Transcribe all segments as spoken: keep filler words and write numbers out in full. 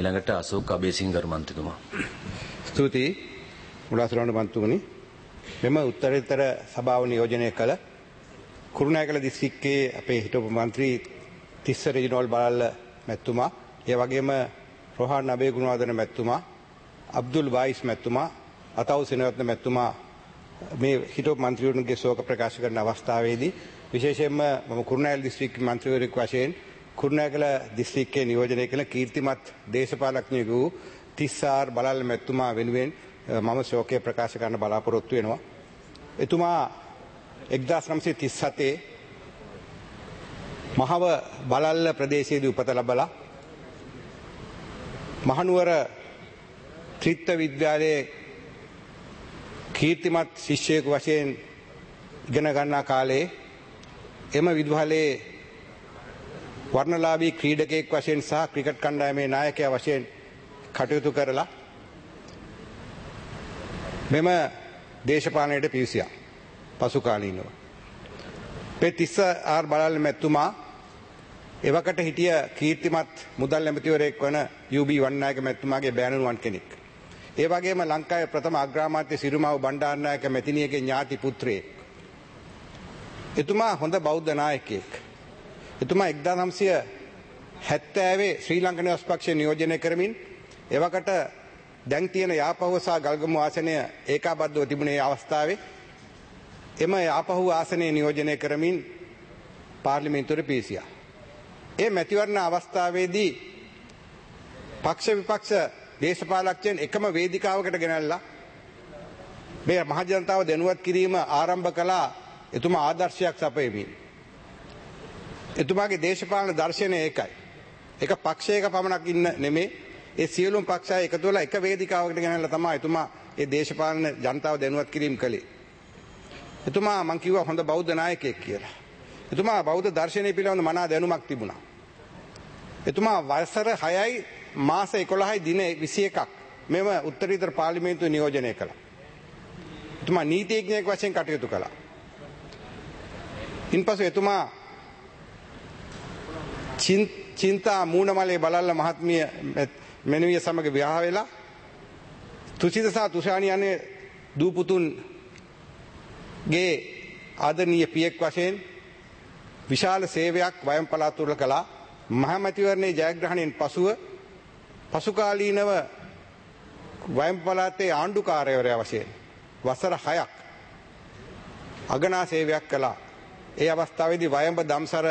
ඊළඟට අශෝක් අබේසිංහ ගරු මන්ත්‍රීතුමා. ස්තුතියි මුලාසුරාණු මන්ත්‍රීතුමනි. මෙම උත්තරීතර සභාව නියෝජනය කළ කුරුණෑගල දිස්ත්‍රික්කයේ අපේ හිටපු මන්ත්‍රී තිස්ස රෙජිනෝල් බලල්ල මැතිතුමා, ඒ වගේම රෝහන් අබේගුණවර්ධන මැතිතුමා, අබ්දුල් වයිස් මැතිතුමා, අතව් සෙනරත්න මැතිතුමා මේ හිටපු මන්ත්‍රීවරුන්ගේ ශෝක ප්‍රකාශ කරන අවස්ථාවේදී විශේෂයෙන්ම මම කුරුණෑගල දිස්ත්‍රික්ක මන්ත්‍රීවරයෙකු වශයෙන් කුරුණෑගල දිස්ත්‍රික්කයේ නියෝජනය කළ කීර්තිමත් දේශපාලඥයෙකු වූ තිස්ස ආර් බලල්ල මැතිතුමා වෙනුවෙන් මම ශෝකය ප්‍රකාශ කරන්න බලාපොරොත්තු වෙනවා. එතුමා එක්දාස් නවසිය තිස් හතේ මහව බලල්ල ප්‍රදේශයේදී උපත ලබලා මහනුවර ත්‍රිත්ව විද්‍යාලයේ කීර්තිමත් ශිෂ්‍යයෙකු වශයෙන් ඉගෙන ගන්නා කාලේ එම විද්‍යාලයේ වර්ණලාභී ක්‍රීඩකයෙක් වශයෙන් සහ ක්‍රිකට් කණ්ඩායමේ නායකයා වශයෙන් කටයුතු කරලා මෙම දේශපාලනයට පිවිසියා. පසු කාලීනව පේ තිස්ස ආර් බලල්ල මැතිතුමා එවකට හිටිය කීර්තිමත් මුදල් ඇමතිවරයෙක් වන යූ බී වන්නායක මැතිතුමාගේ බෑණනුවන් කෙනෙක්. ඒ වගේම ලංකාවේ ප්‍රථම අග්‍රාමාත්‍ය සිරිමාවෝ බණ්ඩාරනායක මැතිණියගේ ඥාති පුත්‍රයෙක්. එතුමා හොඳ බෞද්ධ නායකයෙක්. එතුමා එක්දාස් නවසිය හැත්තෑවේ ශ්‍රී ලංකා නිදහස් පක්ෂය නියෝජනය කරමින් එවකට දැන් තියෙන යාපහුව සහ ගල්ගමු ආසනය ඒකාබද්ධව තිබුණේ අවස්ථාවේ එම යාපහුව ආසනය නියෝජනය කරමින් පාර්ලිමේන්තුවට පිවිසියා. ඒ මැතිවරණ අවස්ථාවේදී පක්ෂ විපක්ෂ දේශපාලකයන් එකම වේදිකාවකට ගෙනල්ලා මේ මහ ජනතාව දැනුවත් කිරීම ආරම්භ කළා. එතුමා ආදර්ශයක් සපයමින්. එතුමාගේ දේශපාලන දර්ශනය ඒකයි. එක පක්ෂයක පමණක් ඉන්න නෙමේ, ඒ සියලුම පක්ෂ අය එකතු වෙලා එක වේදිකාවකට ගෙනල්ලා තමයි එතුමා ඒ දේශපාලන ජනතාව දැනුවත් කිරීම කළේ. එතුමා මං කිව්වා හොඳ බෞද්ධ නායකයෙක් කියලා. එතුමා බෞද්ධ දර්ශනය පිළිබඳ මනා දැනුමක් තිබුණා. එතුමා වසර හයයි මාස එකොළහයි දින විසි එකක් මෙම උත්තරීතර පාර්ලිමේන්තුව නියෝජනය කළා. එතුමා නීතිඥයෙක් වශයෙන් කටයුතු කළා. ඉන්පසු එතුමා චින්තා මූණමලේ බලල්ල මහත්මිය මෙනුවිය සමග විවාහ වෙලා තුසිත සහ තුෂාණි යන්නේ දූ පුතුන්ගේ ආදරණීය පියෙක් වශයෙන් විශාල සේවයක් වයම් පළාත් තුළ කළා. මහමැතිවරණයේ ජයග්‍රහණයෙන් පසුව පසුකාලීනව වයම් පළාතේ ආණ්ඩුකාරවරයා වශයෙන් වසර හයක් අගනා සේවයක් කළා. ඒ අවස්ථාවේදී වයඹ දම්සර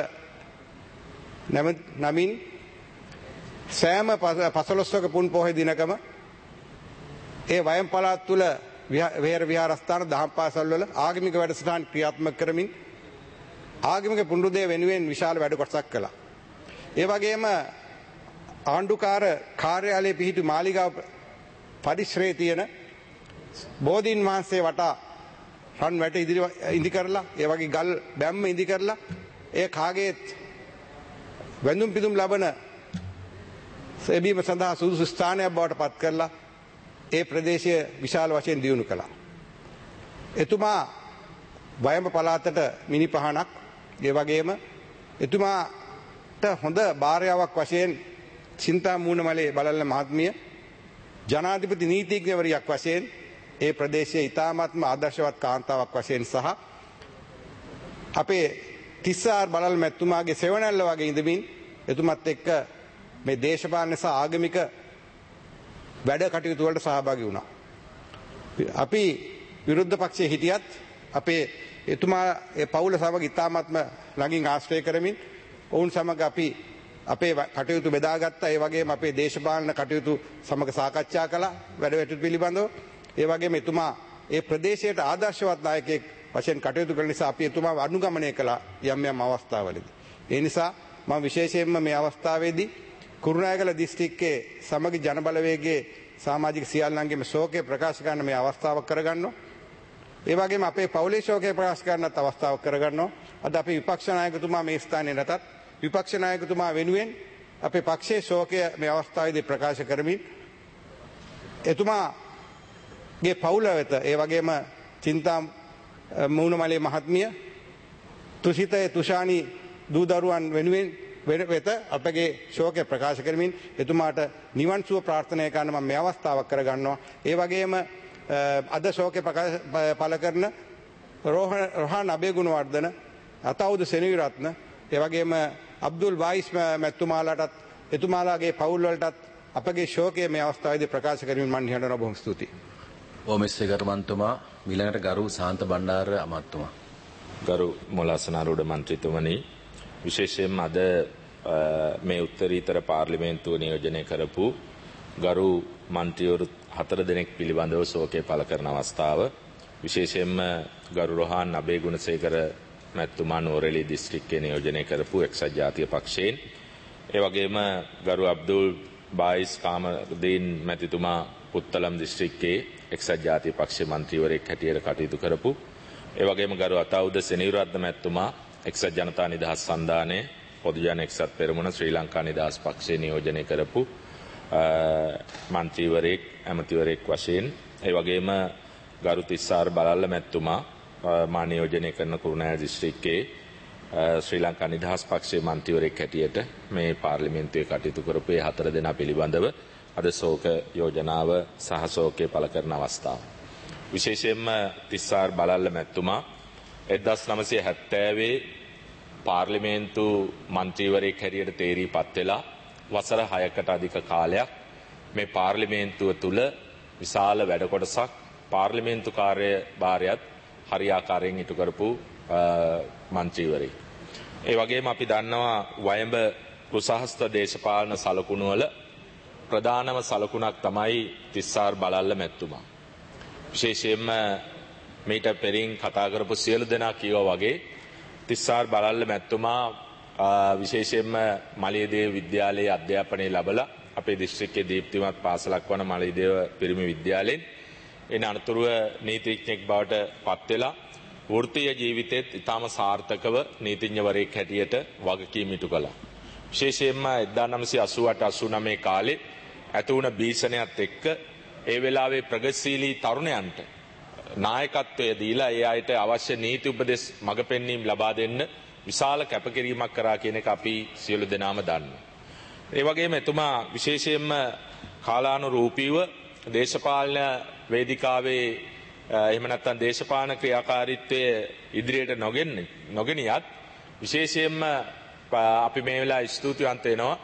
නමින් සෑම පසළොස්වක පුන් පොහොය දිනකම ඒ වයම් පළාත් තුළ විහාර විහාරස්ථාන දහම් පාසල් වල ආගමික වැඩසටහන් ක්‍රියාත්මක කරමින් ආගමික පුනරුදය වෙනුවෙන් විශාල වැඩ කොටසක් කළා. ඒ වගේම ආණ්ඩුකාර කාර්යාලයේ පිහිටි මාලිගාව පරිශ්‍රයේ තියෙන බෝධීන් වහන්සේ වටා රන් වැට ඉදිරි ඉදි කරලා, ඒ වගේ ගල් බැම්ම ඉදි කරලා ඒ කාගේත් වැඳුම් පිදුම් ලබන සෙබීම සඳහා සුදුසු ස්ථානයක් බවට පත් කරලා ඒ ප්‍රදේශය විශාල වශයෙන් දියුණු කළා. එතුමා වයඹ පළාතට මිනිපහනක්, ඒ වගේම එතුමාට හොඳ භාර්යාවක් වශයෙන් චින්තා මූණමලේ බලල්ල මහත්මිය ජනාධිපති නීතිඥවරියක් වශයෙන් ඒ ප්‍රදේශයේ ඉතාමත්ම ආදර්ශවත් කාන්තාවක් වශයෙන් සහ අපේ තිස්ස ආර් බලල් මැතිතුමාගේ සෙවණැල්ල වගේ ඉඳමින් එතුමත් එක්ක මේ දේශපාලන සහ ආගමික වැඩ කටයුතු වලට සහභාගී වුණා. අපි විරුද්ධ පක්ෂයේ හිටියත් අපේ එතුමා ඒ පවුල සමග ඉතාමත්ම ළඟින් ආශ්‍රය කරමින් ඔවුන් සමග අපි අපේ කටයුතු බෙදාගත්තා. ඒ වගේම අපේ දේශපාලන කටයුතු සමග සාකච්ඡා කළා වැඩ වැටුප් පිළිබඳව. ඒ වගේම එතුමා ඒ ප්‍රදේශයට ආදර්ශවත් නායකයෙක් වශයෙන් කටයුතු කරන නිසා අපි එතුමාව අනුගමනය කළා යම් යම් අවස්ථාවලදී. ඒ නිසා මම විශේෂයෙන්ම මේ අවස්ථාවේදී කුරුණෑගල දිස්ත්‍රික්කයේ සමගි ජනබලවේගයේ සමාජික සියල්ලන්ගේම ශෝකය ප්‍රකාශ කරන මේ අවස්ථාවක් කරගන්නවා. ඒ වගේම අපේ පවුලේ ශෝකය ප්‍රකාශ කරන්නත් අවස්ථාවක් කරගන්නවා. අද අපේ විපක්ෂ නායකතුමා මේ ස්ථානයේ නැතත් විපක්ෂ නායකතුමා වෙනුවෙන් අපේ පක්ෂයේ ශෝකය මේ අවස්ථාවේදී ප්‍රකාශ කරමින් එතුමාගේ පවුල වෙත, ඒ වගේම චින්තා මූණමලේ මහත්මිය, තුසිතේ තුෂාණි දූ දරුවන් වෙනුවෙන් වෙත අපගේ ශෝකය ප්‍රකාශ කරමින් එතුමාට නිවන් සුව ප්‍රාර්ථනා කරන මම මේ අවස්ථාවක් කරගන්නවා. ඒ වගේම අද ශෝකය පළ කරන රෝහන් අබේගුණවර්ධන, අතවුද සෙනවිරත්න, ඒ වගේම අබ්දුල් වයිස් මැතිතුමාලටත් එතුමාලාගේ පවුල් වලටත් අපගේ ශෝකය මේ අවස්ථාවේදී ප්‍රකාශ කරමින් මම නිහඬව බොහොම ස්තුතියි. ඕමස්සේ ගරුමන්තුමා ඊළඟට ගරු සාන්ත බණ්ඩාර අමාත්‍යතුමා. ගරු මොලාසනාරූඪ මන්ත්‍රීතුමනි, විශේෂයෙන්ම අද මේ උත්තරීතර පාර්ලිමේන්තුව නියෝජනය කරපු ගරු මන්ත්‍රීවරු හතර දෙනෙක් පිළිබඳව ශෝකය පළ කරන අවස්ථාව, විශේෂයෙන්ම ගරු රොහාන් අබේගුණසේකර මැතිතුමා නුවරඑළිය දිස්ත්‍රික්කයේ නියෝජනය කරපු එක්සත් ජාතික පක්ෂයෙන්, ඒ වගේම ගරු අබ්දුල් බායිස් කාමරුදීන් මැතිතුමා පුත්තලම් දිස්ත්‍රික්කයේ එක්සත් ජාතික පක්ෂයේ මන්ත්‍රීවරයෙක් හැටියට කටයුතු කරපු, ඒ වගේම ගරු අතවුද සෙනවිරත්න මැතිතුමා එක්සත් ජනතා නිදහස් සන්ධානයේ පොදු ජන එක්සත් පෙරමුණ ශ්‍රී ලංකා නිදහස් පක්ෂයේ නියෝජනය කරපු මන්ත්‍රීවරයෙක් ඇමතිවරයෙක් වශයෙන්, ඒ වගේම ගරු තිස්සාර බලල්ල මැතිතුමා මා නියෝජනය කරන කුරුණෑගල දිස්ත්‍රික්කයේ ශ්‍රී ලංකා නිදහස් පක්ෂයේ මන්ත්‍රීවරයෙක් හැටියට මේ පාර්ලිමේන්තුවේ කටයුතු කරපු ඒ හතර දෙනා පිළිබඳව අද ශෝක යෝජනාව සහ ශෝකය පළ කරන අවස්ථාව. විශේෂයෙන්ම තිස්සාර බලල්ල මැතිතුමා එක්දහස් නවසිය හැත්තෑවේ පාර්ලිමේන්තු මන්ත්‍රීවරයෙක් හැටියට තේරීපත් වෙලා වසර හයකට අධික කාලයක් මේ පාර්ලිමේන්තුව තුළ විශාල වැඩ කොටසක් පාර්ලිමේන්තු කාර්යභාරයත් හරියාකාරයෙන් ඉටු කරපු මන්ත්‍රීවරයෙක්. ඒ වගේම අපි දන්නවා වයඹ කුසහස්ත දේශපාලන සලකුණු වල ප්‍රධානම සලකුණක් තමයි තිස්සාර බලල්ල මැතිතුමා. විශේෂයෙන්ම මීට පෙරින් කතා කරපු සියලු දෙනා කියවා වගේ තිස්සාර බලල්ල මැතිතුමා විශේෂයෙන්ම මලියදේව විද්‍යාලයේ අධ්‍යාපනය ලැබලා අපේ දිස්ත්‍රික්කයේ දීප්තිමත් පාසලක් වන මලියදේව පිරිමි විද්‍යාලයෙන් එන අනතුරුව නීතිඥෙක් බවට පත් වෙලා වෘත්තීය ජීවිතෙත් ඉතාම සාර්ථකව නීතිඥවරයෙක් හැටියට වගකීම් ඉටු කළා. විශේෂයෙන්ම එක්දාස් නවසිය අසූ අට අසූ නවය කාලේ ඇති වුණ භීෂණයත් එක්ක ඒ වෙලාවේ ප්‍රගතිශීලී තරුණයන්ට නායකත්වය දීලා ඒ අයට අවශ්‍ය නීති උපදෙස් මඟ පෙන්වීම ලබා දෙන්න විශාල කැපකිරීමක් කරා කියන එක අපි සියලු දෙනාම දන්නවා. ඒ වගේම එතුමා විශේෂයෙන්ම කාලානුරූපීව දේශපාලන වේදිකාවේ එහෙම නැත්නම් දේශපාලන ක්‍රියාකාරීත්වයේ ඉදිරියට නොගෙන නොගෙනියත් විශේෂයෙන්ම අපි මේ වෙලාවේ ස්තුතිවන්ත වෙනවා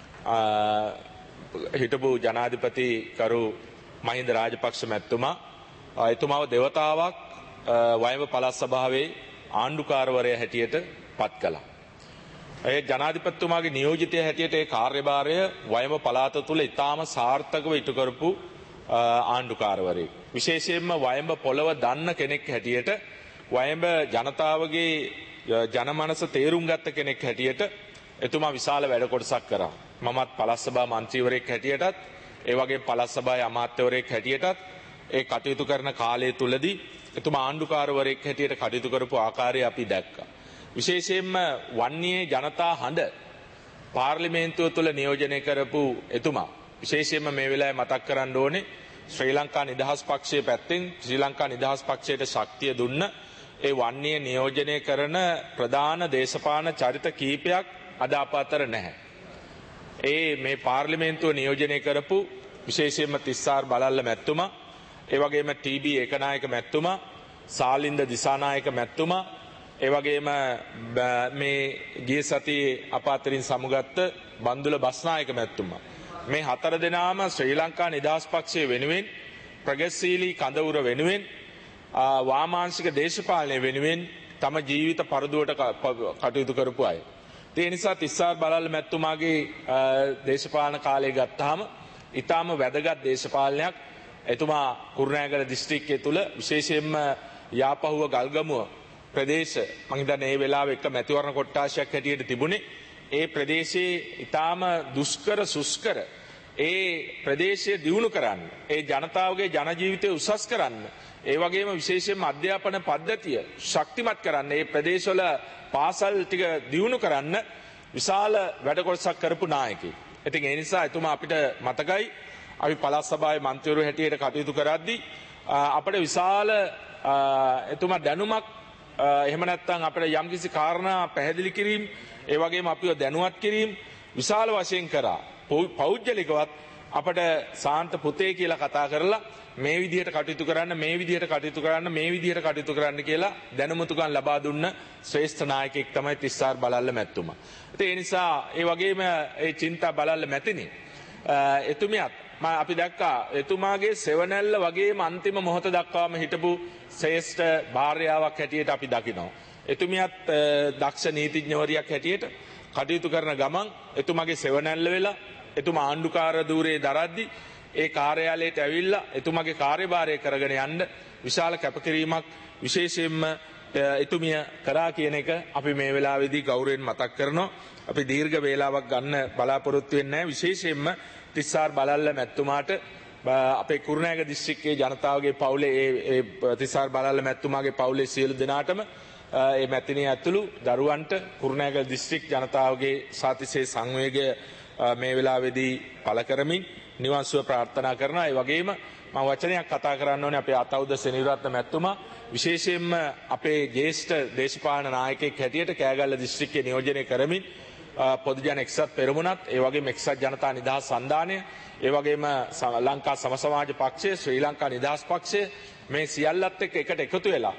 හිටපු ජනාධිපති කරු මහින්ද රාජපක්ෂ මැතිතුමා. එතුමාව දෙවතාවක් වයඹ පළාත් සභාවේ ආණ්ඩුකාරවරයා හැටියට පත් කළා. ඒ ජනාධිපතිතුමාගේ නියෝජිතය හැටියට ඒ කාර්යභාරය වයඹ පළාත තුළ ඉතාම සාර්ථකව ඉටු කරපු ආණ්ඩුකාරවරයෙක්. විශේෂයෙන්ම වයඹ පොළව දන්න කෙනෙක් හැටියට, වයඹ ජනතාවගේ ජනමනස තේරුම් ගත්ත කෙනෙක් හැටියට එතුමා විශාල වැඩ කොටසක් කරා. මමත් පළාත් සභා මන්ත්‍රීවරයෙක් හැටියටත් ඒ වගේම පළාත් සභාවේ අමාත්‍යවරයෙක් හැටියටත් ඒ කටයුතු කරන කාලය තුලදී එතුමා ආණ්ඩුකාරවරයෙක් හැටියට කටයුතු කරපු ආකාරය අපි දැක්කා. විශේෂයෙන්ම වන්නේ ජනතා හඬ පාර්ලිමේන්තුව තුළ නියෝජනය කරපු එතුමා විශේෂයෙන්ම මේ වෙලාවේ මතක් කරන්න ඕනේ ශ්‍රී ලංකා නිදහස් පක්ෂයේ පැත්තෙන් ශ්‍රී ලංකා නිදහස් පක්ෂයට ශක්තිය දුන්න ඒ වන්නේ නියෝජනය කරන ප්‍රධාන දේශපාලන චරිත කීපයක් අද අප අතර නැහැ. ඒ මේ පාර්ලිමේන්තුව නියෝජනය කරපු විශේෂයෙන්ම තිස්සාර බලල්ල මැතිතුමා, ඒ වගේම ටී.බී. ඒකනායක මැතිතුමා, සාලින්ද දිසානායක මැතිතුමා, ඒ වගේම මේ ගිය සතියේ අප අතරින් සමුගත්ත බන්දුල බස්නායක මැතිතුමා, මේ හතර දෙනාම ශ්‍රී ලංකා නිදහස් පක්ෂය වෙනුවෙන්, ප්‍රගතිශීලී කඳවුර වෙනුවෙන්, වාමාංශික දේශපාලනය වෙනුවෙන් තම ජීවිත පරදුවට කටයුතු කරපු අය. ඒ නිසා තිස්සාර බලල්ල මැතිතුමාගේ දේශපාලන කාලය ගත්තාම ඊටාම වැදගත් දේශපාලනයක් එතුමා කුරුණෑගල දිස්ත්‍රික්කය තුල විශේෂයෙන්ම යාපහුව ගල්ගමුව ප්‍රදේශ මම හිතන්නේ මේ වෙලාවේ එක මැතිවරණ කොට්ටාශයක් හැටියට තිබුණේ. ඒ ප්‍රදේශයේ ඊටාම දුෂ්කර සුස්කර ඒ ප්‍රදේශය දියුණු කරන්න, ඒ ජනතාවගේ ජන ජීවිතය උසස් කරන්න, ඒ වගේම විශේෂයෙන්ම අධ්‍යාපන පද්ධතිය ශක්තිමත් කරන්න, ඒ ප්‍රදේශවල පාසල් ටික දියුණු කරන්න විශාල වැඩ කොටසක් කරපු නායකයෙක්. ඉතින් ඒ නිසා එතුමා අපිට මතකයි අපි පළාත් සභාවේ මන්ත්‍රීවරු හැටියට කටයුතු කරද්දී අපිට විශාල එතුමා දැනුමක් එහෙම නැත්නම් අපිට යම්කිසි කාරණා පැහැදිලි කිරීම, ඒ වගේම අපිව දැනුවත් කිරීම විශාල වශයෙන් කරා. පෞද්ගලිකවත් අපට සාන්ත පුතේ කියලා කතා කරලා මේ විදිහට කටයුතු කරන්න, මේ විදිහට කටයුතු කරන්න, මේ විදිහට කටයුතු කරන්න කියලා දැනුමුතුකම් ලබා දුන්න ශ්‍රේෂ්ඨ නායකයෙක් තමයි තිස්සාර් බලල්ල මැතිතුමා. ඒ නිසා ඒ වගේම ඒ චින්තා බලල්ල මැතිනි එතුමියත් අපි දැක්කා එතුමාගේ සෙවණැල්ල වගේම අන්තිම මොහොත දක්වාම හිටපු ශ්‍රේෂ්ඨ භාර්යාවක් හැටියට අපි දකිනවා. එතුමියත් දක්ෂ නීතිඥවරියක් හැටියට කටයුතු කරන ගමන් එතුමාගේ සෙවණැල්ල වෙලා එතුමා ආණ්ඩුකාර ධූරයේ දරද්දි ඒ කාර්යාලයට ඇවිල්ලා එතුමාගේ කාර්යභාරය කරගෙන යන්න විශාල කැපකිරීමක් විශේෂයෙන්ම එතුමිය කරා කියන එක අපි මේ වෙලාවේදී ගෞරවයෙන් මතක් කරනවා. අපි දීර්ඝ වේලාවක් ගන්න බලාපොරොත්තු වෙන්නේ නැහැ. විශේෂයෙන්ම තිස්සාර් බලල්ල මැතිතුමාට අපේ කුරුණෑගල දිස්ත්‍රික්කයේ ජනතාවගේ පවුලේ ඒ තිස්සාර් බලල්ල මැතිතුමාගේ පවුලේ සියලු දෙනාටම ඒ මැතිණිය ඇතුළු දරුවන්ට කුරුණෑගල දිස්ත්‍රික් ජනතාවගේ සාතිශය සංවේගය මේ වෙලාවේදී පළ කරමින් නිවන් සුව ප්‍රාර්ථනා කරනවා. ඒ වගේම මම වචනයක් කතා කරන්න ඕනේ අපේ අතවුද සෙනවිරත්න මැතිතුමා විශේෂයෙන්ම අපේ ජ්‍යෙෂ්ඨ දේශපාලන නායකයෙක් හැටියට කෑගල්ල දිස්ත්‍රික්කයේ නියෝජනය කරමින් පොදු ජන එක්සත් පෙරමුණත්, ඒ වගේම එක්සත් ජනතා නිදහස් සන්ධානය, ඒ වගේම ලංකා සම සමාජ පක්ෂය, ශ්‍රී ලංකා නිදහස් පක්ෂය මේ සියල්ලත් එක්ක එකට එකතු වෙලා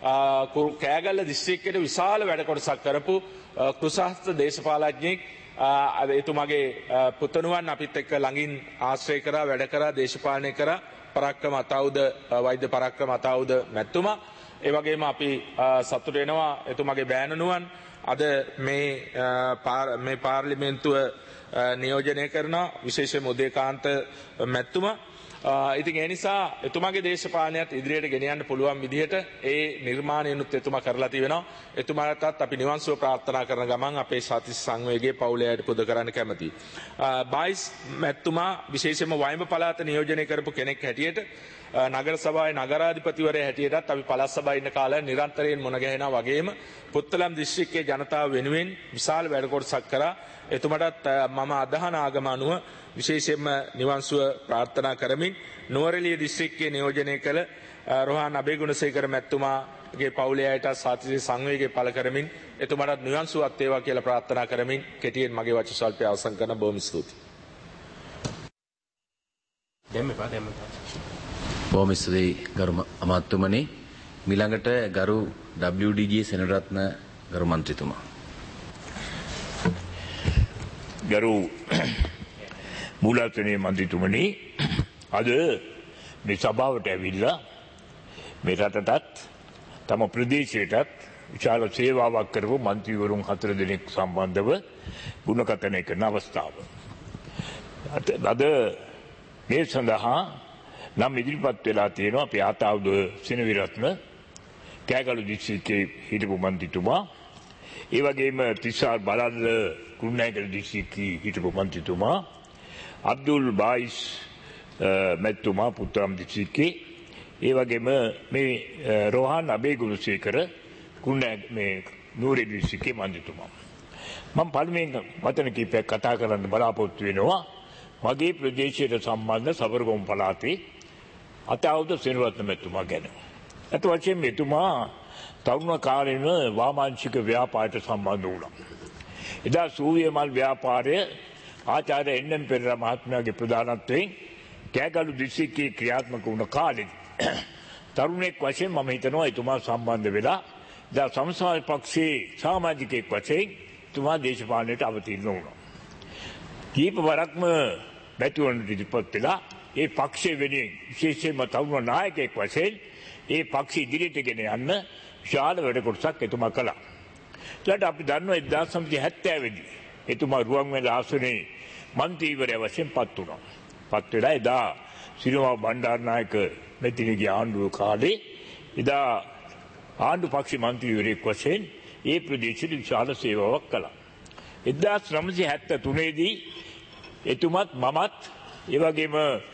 කෑගල්ල දිස්ත්‍රික්කයේ විශාල වැඩ කොටසක් කරපු කුසහස්ත දේශපාලඥයෙක් එතුමාගේ පුතණුවන් අපිත් එක්ක ළඟින් ආශ්‍රය කරා, වැඩ කරා, දේශපාලනය කරා පරාක්‍රම අතවුද වෛද්‍ය පරාක්‍රම අතවුද මැතිතුමා. ඒ වගේම අපි සතුට වෙනවා එතුමාගේ බෑණනුවන් අද මේ මේ පාර්ලිමේන්තුව නියෝජනය කරන විශේෂයෙන්ම උදේකාන්ත මැතිතුමා. ඉතින් ඒ නිසා එතුමාගේ දේශපාලනයත් ඉදිරියට ගෙන යන්න පුළුවන් විදිහට ඒ නිර්මාණයනුත් එතුමා කරලා තියෙනවා. එතුමාටත් අපි නිවන් සුව ප්‍රාර්ථනා කරන ගමන් අපේ සාතිස් සංවේගයේ පවුලේ අයට පුද කරන්න කැමතියි. බයිස් මැතිතුමා විශේෂයෙන්ම වයඹ පළාත නියෝජනය කරපු කෙනෙක් හැටියට නගර සභාවේ නගරාධිපතිවරයා හැටියටත් අපි පළාත් සභාවේ ඉන්න කාලේ නිරන්තරයෙන් මුණ ගැහෙනා වගේම පුත්තලම් දිස්ත්‍රික්කයේ ජනතාව වෙනුවෙන් විශාල වැඩ කොටසක් කරා. එතුමාටත් මම අදහන ආගම අනුව විශේෂයෙන්ම නිවන් සුව ප්‍රාර්ථනා කරමින් නුවරඑළිය දිස්ත්‍රික්කයේ නියෝජනය කළ රෝහන් අබේගුණසේකර මැතිතුමාගේ පවුලේ අයට සාතිශය සංවේගය පළ කරමින් එතුමාටත් නිවන් සුවත් වේවා කියලා ප්‍රාර්ථනා කරමින් කෙටියෙන් මගේ වචන ස්වල්පය අවසන් කරන බොහොම ස්තුතියි. දෙම්මපා දෙම්මපා. බොහොම ස්තුතියි ගරු අමාත්‍යතුමනි. ඊළඟට ගරු ඩබ්ලිව් ඩී ජී සෙනරත්න ගරු මන්ත්‍රීතුමා. ගරු මූලාසනයේ මන්ත්‍රීතුමනි, අද මේ සභාවට ඇවිල්ලා මේ රටටත් තම ප්‍රදේශයටත් විශාල සේවාවක් කරපු මන්ත්‍රීවරුන් හතර දෙනෙක් සම්බන්ධව ගුණකථනය කරන අවස්ථාව. අද මේ සඳහා නම් ඉදිරිපත් වෙලා තියෙනවා අපේ ආතාවුද සෙනවිරත්න කෑගල්ල දිස්ත්‍රික්කයේ හිටපු මන්ත්‍රීතුමා, ඒ වගේම තිස්සාර් බලල්ල කුරුණෑගල දිස්ත්‍රික්කයේ හිටපු මන්ත්‍රීතුමා, අබ්දුල් බායිස් මැතිතුමා පුත්තලම් දිස්ත්‍රික්කයේ, ඒ වගේම මේ රෝහන් අබේගුණසේකර කුරුණෑගල මේ නුවරඑළිය දිස්ත්‍රික්කයේ මන්ත්‍රීතුමා. මම පළමුවෙන් වචන කිහිපයක් කතා කරන්න බලාපොරොත්තු වෙනවා මගේ ප්‍රදේශයට සම්බන්ධ සබරගොම් පළාතේ අතවුද සෙනවිරත්න මැතිතුමා ගැන. අත වශයෙන් මෙතුමා තරුණ කාලේම වාමාංශික ව්‍යාපාරයට සම්බන්ධ වුණා. එදා සූවිය මල් ව්‍යාපාරය ආචාර්ය එන් එන් පෙරේරා මහත්මයාගේ ප්‍රධානත්වයෙන් කෑගල්ල දිස්ත්‍රික්කයේ ක්‍රියාත්මක වුණ කාලේ තරුණෙක් වශයෙන් මම හිතනවා එතුමා සම්බන්ධ වෙලා එදා සමසමාජ පක්ෂයේ සමාජිකයෙක් වශයෙන් එතුමා දේශපාලනයට අවතීර්ණ වුණා. කීප වරක්ම මැතිවරණයට ඉදිරිපත් වෙලා ඒ පක්ෂය වෙනුවෙන් විශේෂයෙන්ම තරුණ නායකයෙක් වශයෙන් ඒ පක්ෂ ඉදිරියට ගෙන යන්න විශාල වැඩ කොටසක් එතුමා කළා. ඊට අපි දන්නවා එක්දාස් නවසිය හැත්තෑ දී එතුමා රුවන්වැලි ආසනයේ මන්ත්‍රීවරයා වශයෙන් පත් වුණා. පත් වෙලා එදා සිරිමා බණ්ඩාරනායක මැතිණියගේ ආණ්ඩුව කාලේ එදා ආණ්ඩු පක්ෂ මන්ත්‍රීවරයෙක් වශයෙන් ඒ ප්‍රදේශයට විශාල සේවාවක් කළා. එක්දාස් නවසිය හැත්තෑ තුනේ දී එතුමත් මමත් ඒ වගේම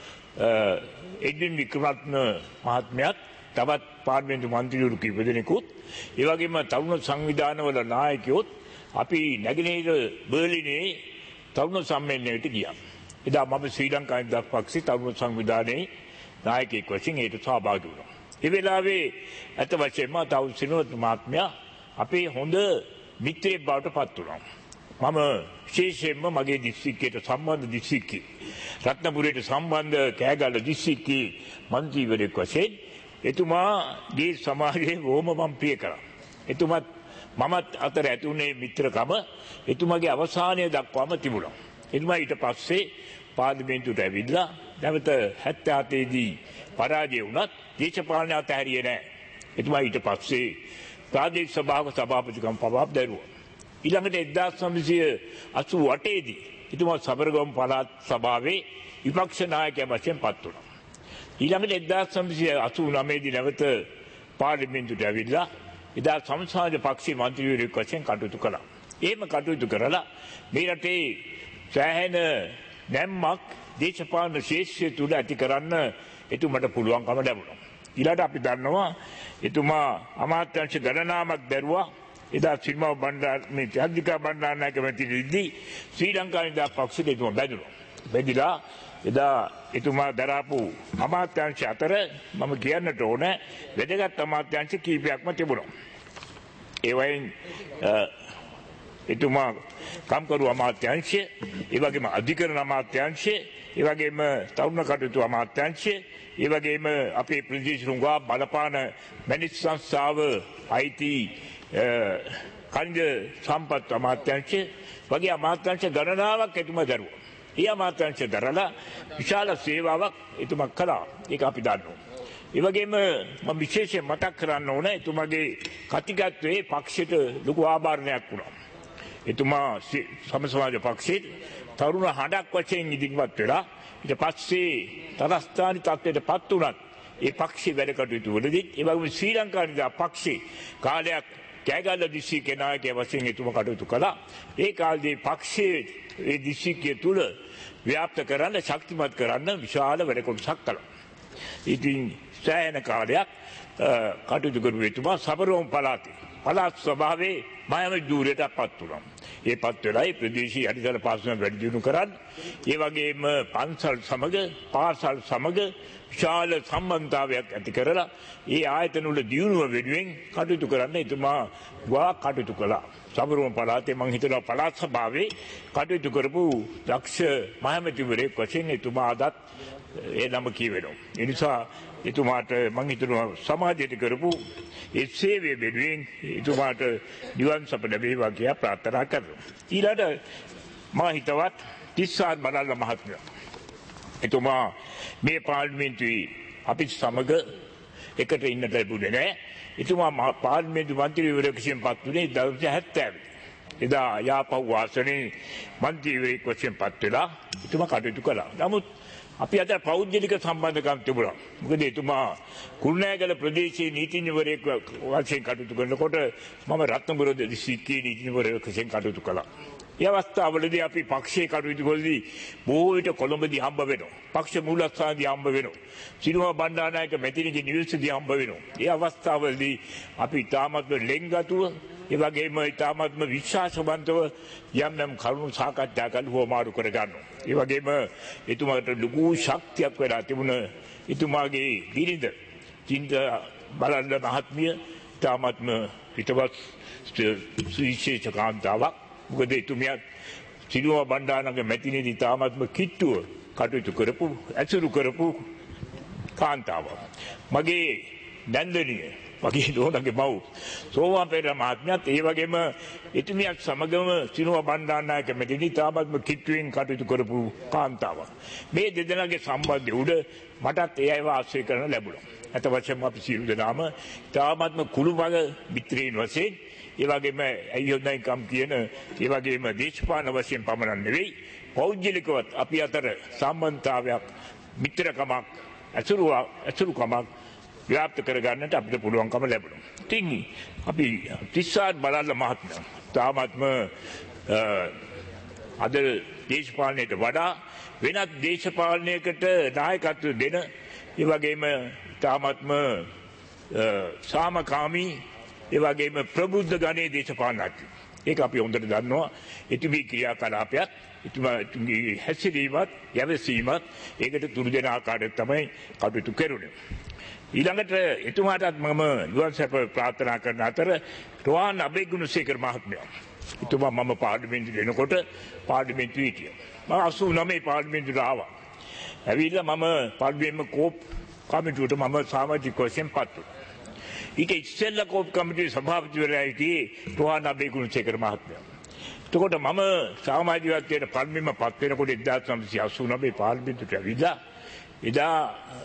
එඩ්වින් වික්‍රමරත්න මහත්මයාත් තවත් පාර්ලිමේන්තු මන්ත්‍රීවරු කිහිප දෙනෙකුත් ඒ වගේම තරුණ සංවිධානවල නායකයෝත් අපි නැගෙනහිර බර්ලිනේ තරුණ සම්මේලනයට ගියා. එදා මම ශ්‍රී ලංකා නිදහස් පක්ෂයේ තරුණ සංවිධානයේ නායකයෙක් වශයෙන් ඒට සහභාගී වුණා. ඒ වෙලාවේ ඇත්ත වශයෙන්ම තව සිනෝත් මහත්මයා අපේ හොඳ මිත්‍රයෙක් බවට පත් වුණා. මම විශේෂයෙන්ම මගේ දිස්ත්‍රික්කයට සම්බන්ධ දිස්ත්‍රික්කයේ රත්නපුරයට සම්බන්ධ කෑගල්ල දිස්ත්‍රික්කයේ මන්ත්‍රීවරයෙක් වශයෙන් එතුමාගේ සමාජයේ බොහොම මම ප්‍රිය කරා. එතුමත් මමත් අතර ඇති වුණේ මිත්‍රකම එතුමාගේ අවසානය දක්වාම තිබුණා. එතුමා ඊට පස්සේ පාර්ලිමේන්තුවට ඇවිල්ලා නැවත හැත්තෑ හතේ දී පරාජය වුණත් දේශපාලනය අතහැරියේ නැහැ. එතුමා ඊට පස්සේ ප්‍රාදේශ සභාවක සභාපතිකම් පවා දැරුවා. ඊළඟට එක්දාස් නවසිය අසූ අටේ දී එතුමා සබරගම් පළාත් සභාවේ විපක්ෂ නායකයා වශයෙන් පත් වුණා. ඊළඟට එක්දාස් නවසිය අසූ නවය දී නැවත පාර්ලිමේන්තුවට ඇවිල්ලා එදා සමාජ පක්ෂයේ මන්ත්‍රීවරයෙක් වශයෙන් කටයුතු කළා. එහෙම කටයුතු කරලා මේ රටේ සෑහෙන නැම්මක් දේශපාලන ශේෂ්ත්‍රය තුල ඇති කරන්න එතුමට පුළුවන්කම ලැබුණා. ඊළඟට අපි දන්නවා එතුමා අමාත්‍යාංශ ගණනාවක් දැරුවා. එදා සිරිමාව බණ්ඩාර මේ චන්ද්‍රිකා බණ්ඩාරනායක මැතිණියදී ශ්‍රී ලංකා නිදා පක්ෂයට එතුමා බැඳුණා. බැඳිලා එදා එතුමා දරාපු අමාත්‍යාංශ අතර මම කියන්නට ඕන වැදගත් අමාත්‍යාංශ කීපයක්ම තිබුණා. ඒ වයින් එතුමා කම්කරු අමාත්‍යාංශය, ඒ වගේම අධිකරණ අමාත්‍යාංශය, ඒ වගේම තරුණ කටයුතු අමාත්‍යාංශය, ඒ වගේම අපේ ප්‍රදේශ රුංගා බලපාන මැනිස් සංස්ථාව අයිති කන්ද සම්පත් අමාත්‍යාංශය වගේ අමාත්‍යාංශ ගණනාවක් එතුමා දරුවා. ඒ අමාත්‍යාංශ දරලා විශාල සේවාවක් එතුමා කළා. ඒක අපි දන්නවා. ඒ වගේම මම විශේෂයෙන් මතක් කරන්න ඕන එතුමාගේ කතිකත්වයේ පක්ෂයට ලොකු ආභාරණයක් වුණා. එතුමා සම සමාජ පක්ෂයේ තරුණ හඬක් වශයෙන් ඉදිරිපත් වෙලා ඊට පස්සේ තරස්ථානි තත්ත්වයට පත් වුණත් ඒ පක්ෂයේ වැඩ කටයුතු වලදී ඒ වගේම ශ්‍රී ලංකා නිදා පක්ෂයේ කාලයක් කෑගල්ල දිස්ත්‍රික්කයේ නායකයා වශයෙන් එතුමා කටයුතු කළා. ඒ කාලේ පක්ෂයේ ඒ දිස්ත්‍රික්කය තුල ව්‍යාප්ත කරන්න ශක්තිමත් කරන්න විශාල වැඩ කොටසක් කළා. ඉතින් සෑහෙන කාලයක් කටයුතු කරපු එතුමා සබරවම් පළාතේ පළාත් සභාවේ මයම ධූරයට පත් වුණා. ඒ පත් වෙලායි ප්‍රදේශීය අධිකරණ පාසල් වැඩි දියුණු කරන් ඒ වගේම පන්සල් සමග පාසල් සමග විශාල සම්බන්ධතාවයක් ඇති කරලා ඒ ආයතන වල දියුණුව වෙනුවෙන් කටයුතු කරන්න එතුමා වා කටයුතු කළා. සබරවම් පළාතේ මං හිතනවා පළාත් සභාවේ කටයුතු කරපු දක්ෂ මහමැතිවරයෙක් වශයෙන් එතුමා අදත් ඒ නම කියවෙනවා. ඒ නිසා එතුමාට මං හිතනවා සමාජයට කරපු ඒ සේවය වෙනුවෙන් එතුමාට නිවන් සප ලැබේවා කියලා ප්‍රාර්ථනා කරනවා. ඊළඟට මා හිතවත් තිස්සාත් බලල්ල මහත්මයා එතුමා මේ පාර්ලිමේන්තුවේ අපි සමග එකට ඉන්නට ලැබුණේ නැහැ. එතුමා පාර්ලිමේන්තු මන්ත්‍රීවරයෙක් වශයෙන් පත් වුණේ දවස් හැත්තෑ. එදා යාපහුව වාසනේ මන්ත්‍රීවරයෙක් වශයෙන් පත් වෙලා එතුමා කටයුතු කළා. නමුත් අපි අද පෞද්ගලික සම්බන්ධකම් තිබුණා. මොකද එතුමා කුරුණෑගල ප්‍රදේශයේ නීතිඥවරයෙක් වශයෙන් කටයුතු කරනකොට මම රත්නපුර දිස්ත්‍රික්කයේ නීතිඥවරයෙක් වශයෙන් කටයුතු කළා. ඒ අවස්ථාවලදී අපි පක්ෂයේ කටයුතු කරද්දී බොහෝ විට කොළඹදී හම්බ වෙනවා. පක්ෂ මූලස්ථානදී හම්බ වෙනවා. සිරිමා බණ්ඩාරනායක මැතිණියගේ නිවසේදී හම්බ වෙනවා. ඒ අවස්ථාවලදී අපි තාමත්ම ලෙන්ගතුව ඒ වගේම ඊටාත්ම විශ්වාසවන්තව යම් යම් කරුණු සාකච්ඡා කරලා හොමාරු කර ගන්නවා. ඒ වගේම එතුමාට ලොකු ශක්තියක් වෙලා තිබුණ එතුමාගේ බිරිඳ චින්ත බලන්න මහත්මිය ඊටාත්ම පිටවත් සුවිශේෂ කාන්තාවක්. මොකද එතුමියත් සිරිමා බණ්ඩාරනායක මැතිණියදී ඊටාත්ම කිට්ටුව කටයුතු කරපු ඇසුරු කරපු කාන්තාවක්. මගේ නැන්දනිය වගේ නෝනගේ මව් සෝවාන් පෙරේරා මහත්මයාත් ඒ වගේම එතුමියත් සමගම සිරිමා බණ්ඩාරනායක මැතිණිය තාමත්ම කිට්ටුවෙන් කටයුතු කරපු කාන්තාවක්. මේ දෙදෙනාගේ සම්බන්ධය උඩ මටත් ඒ අයව ආශ්‍රය කරන්න ලැබුණා. අත වශයෙන්ම අපි සියලු දෙනාම තාමත්ම කුළුමග මිත්‍රයින් වශයෙන් ඒ වගේම අයියොන්දයිකම් කියන ඒ වගේම දේශපාලන වශයෙන් පමණක් නෙවෙයි පෞද්ගලිකවත් අපි අතර සම්බන්ධතාවයක් මිත්‍රකමක් අසුරු අසුරුකමක් ව්‍යාප්ත කරගන්නට අපිට පුළුවන්කම ලැබුණා. ඉතින් අපි තිස්සාත් බලල්ල මහත්මයා තාමත්ම අද දේශපාලනයට වඩා වෙනත් දේශපාලනයකට නායකත්වය දෙන ඒ වගේම තාමත්ම සාමකාමී ඒ වගේම ප්‍රබුද්ධ ගණයේ දේශපාලනඥයෙක්. ඒක අපි හොඳට දන්නවා. එතුමී ක්‍රියාකලාපයත් එතුමාගේ හැසිරීමත් යැවසීමත් ඒකට තුරු දෙන ආකාරයට තමයි කටයුතු කෙරුණේ. ඊළඟට එතුමාටත් මම නිවන් සැප ප්‍රාර්ථනා කරන අතර රෝහන් අබේගුණසේකර මහත්මයා එතුමා මම පාර්ලිමේන්තුවට එනකොට පාර්ලිමේන්තුවේ හිටියා. මම අසූ නවය පාර්ලිමේන්තුවට ආවා. ඇවිල්ලා මම පාර්ලිමේන්තුවේ කෝප් කමිටුවට මම සමාජික වශයෙන් පත් වුණා. ඊට ඉස්සෙල්ලා කෝප් කමිටුවේ සභාපතිවරයා හිටියේ රෝහන් අබේගුණසේකර මහත්මයා. එතකොට මම සමාජවාදීයට පාර්ලිමේන්තුව පත් වෙනකොට එක්දාස් නවසිය අසූ නවය පාර්ලිමේන්තුවට ඇවිල්ලා එදා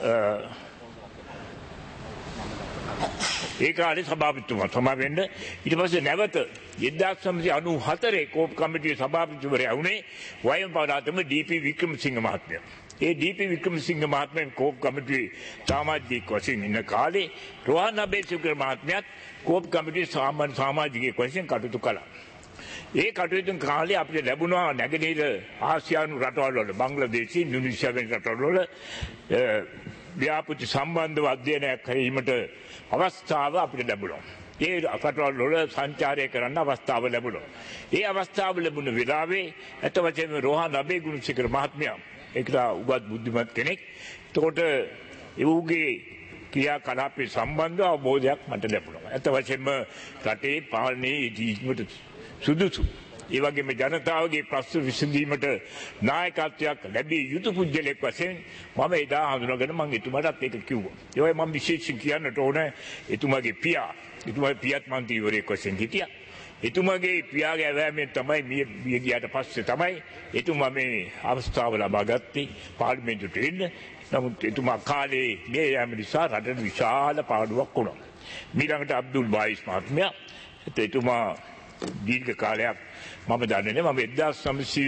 ඒ කාලේ සභාපතිතුමා තමයි වෙන්න. ඊට පස්සේ නැවත එක්දාස් නවසිය අනූ හතරේ කෝප් කමිටුවේ සභාපතිවරයා වුණේ වයම් පළාතම ඩී.පී. වික්‍රමසිංහ මහත්මයා. ඒ ඩී.පී. වික්‍රමසිංහ මහත්මයා කෝප් කමිටුවේ සමාජික වශයෙන් ඉන්න කාලේ රෝහන් අබේසේකර මහත්මයාත් කෝප් කමිටුවේ සාමාන්‍ය සමාජිකයෙක් වශයෙන් කටයුතු කළා. ඒ කටයුතු කාලේ අපිට ලැබුණා නැගෙනහිර ආසියානු රටවල් වල බංග්ලාදේශී ඉන්දුනීසියා වැනි රටවල් වල ව්‍යාපෘති සම්බන්ධව අධ්‍යයනයක් කිරීමට අවස්ථාව අපිට ලැබුණා. ඒ රටවල් වල සංචාරය කරන්න අවස්ථාව ලැබුණා. ඒ අවස්ථාව ලැබුණ වෙලාවේ අත වශයෙන්ම රෝහන් අබේගුණසේකර මහත්මයා ඒකට උගත් බුද්ධිමත් කෙනෙක්. එතකොට ඒ වගේ ක්‍රියාකලාපේ සම්බන්ධ අවබෝධයක් මට ලැබුණා. අත වශයෙන්ම රටේ පාලනයේ ජීවිතයට සුදුසු ඒ වගේම ජනතාවගේ ප්‍රශ්න විසඳීමට නායකත්වයක් ලැබිය යුතු පුද්ගලෙක් වශයෙන් මම එදා හඳුනාගෙන මම එතුමාටත් ඒක කිව්වා. ඒ වගේ මම විශේෂයෙන් කියන්නට ඕනේ එතුමාගේ පියා. එතුමාගේ පියාත් මන්ත්‍රීවරයෙක් වශයෙන් හිටියා. එතුමාගේ පියාගේ ඇවෑමෙන් තමයි මිය ගියාට පස්සේ තමයි එතුමා මේ අවස්ථාව ලබා ගත්තේ පාර්ලිමේන්තුවට එන්න. නමුත් එතුමා කාලේ මේ යෑම නිසා රටට විශාල පාඩුවක් වුණා. ඊළඟට අබ්දුල් බායිස් මහත්මයා එතුමා දීර්ඝ කාලයක් මම දන්නේ නැහැ. මම එක්දාස්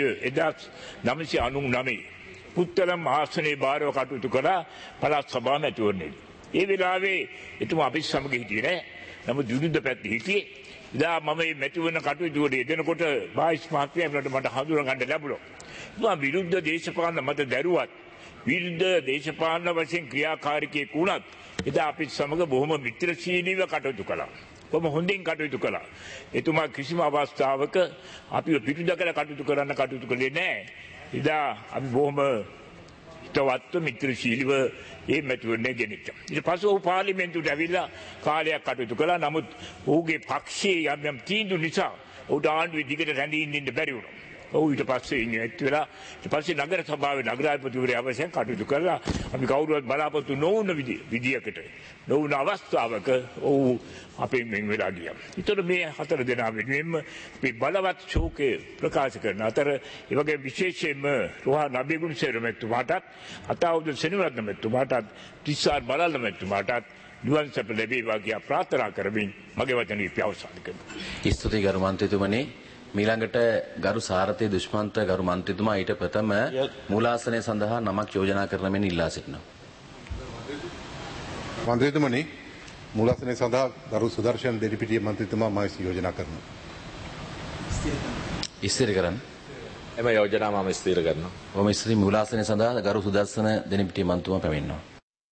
නවසිය අනූ නවය පුත්තලම් ආසනයේ භාරව කටයුතු කළා පළාත් සභා මැතිවරණයේ. ඒ වෙලාවේ එතුමා අපි සමග හිටියේ නැහැ. නමුත් විරුද්ධ පැත්තේ හිටියේ. එදා මම මේ මැතිවරණ කටයුතු වල යෙදෙනකොට බායිස් මහත්මයා මට හඳුනා ගන්න ලැබුණා. එතුමා විරුද්ධ දේශපාලන මත දැරුවත් විරුද්ධ දේශපාලන වශයෙන් ක්‍රියාකාරීකෙක් වුණත් එදා අපි සමග බොහොම මිත්‍රශීලීව කටයුතු කළා. කොහොම හොඳින් කටයුතු කළා. එතුමා කිසිම අවස්ථාවක අපිව පිටුදකලා කටයුතු කරන්න කටයුතු කළේ නැහැ. එදා අපි බොහොම හිතවත්ව මිත්‍රශීලීව ඒ මැතිවරණය ගෙනිච්චා. ඊට පස්සේ ඔහු පාර්ලිමේන්තුවට ඇවිල්ලා කාලයක් කටයුතු කළා. නමුත් ඔහුගේ පක්ෂයේ යම් යම් තීන්දුව නිසා ඔහුට ආණ්ඩුවේ දිගට රැඳී ඉන්න බැරි වුණා. ඔහු ඊට පස්සේ ඉන්නේ ඇත්ත වෙලා ඊට පස්සේ නගර සභාවේ නගරාධිපතිවරයා වශයෙන් කටයුතු කළා. අපි කවුරුවත් බලාපොරොත්තු නොවුන විදියකට නොවුන අවස්ථාවක ඔහු අපේ මෙන් වෙලා ගියා. ඒතර මේ හතර දෙනා වෙනුවෙන්ම අපි බලවත් ශෝකය ප්‍රකාශ කරන අතර ඒ වගේ විශේෂයෙන්ම රෝහන් අබේගුණසේකර මැතිතුමාටත් අතාවුද සෙනවිරත්න මැතිතුමාටත් තිස්සාර බලල්ල මැතිතුමාටත් නිවන් සැප ලැබේවා කියා ප්‍රාර්ථනා කරමින් මගේ වචනේ අවසන් කරනවා. ස්තුතියි ගරු මන්ත්‍රීතුමනි. මීළඟට ගරු සාරථී දුෂ්මන්ත ගරු මන්ත්‍රීතුමා ඊට ප්‍රථම මූලාසනය සඳහා නමක් යෝජනා කරන මෙන් ඉල්ලා සිටිනවා. මන්ත්‍රීතුමනි මූලාසනය සඳහා ගරු සුදර්ශන දෙවිපිටිය මන්ත්‍රීතුමා මම යෝජනා කරනවා. ස්ථිර කරන්න. එම යෝජනා මම ස්ථිර කරනවා. ඔබ ස්ථිර මූලාසනය සඳහා ගරු සුදර්ශන දෙවිපිටිය මන්ත්‍රීතුමා පැමිණෙනවා.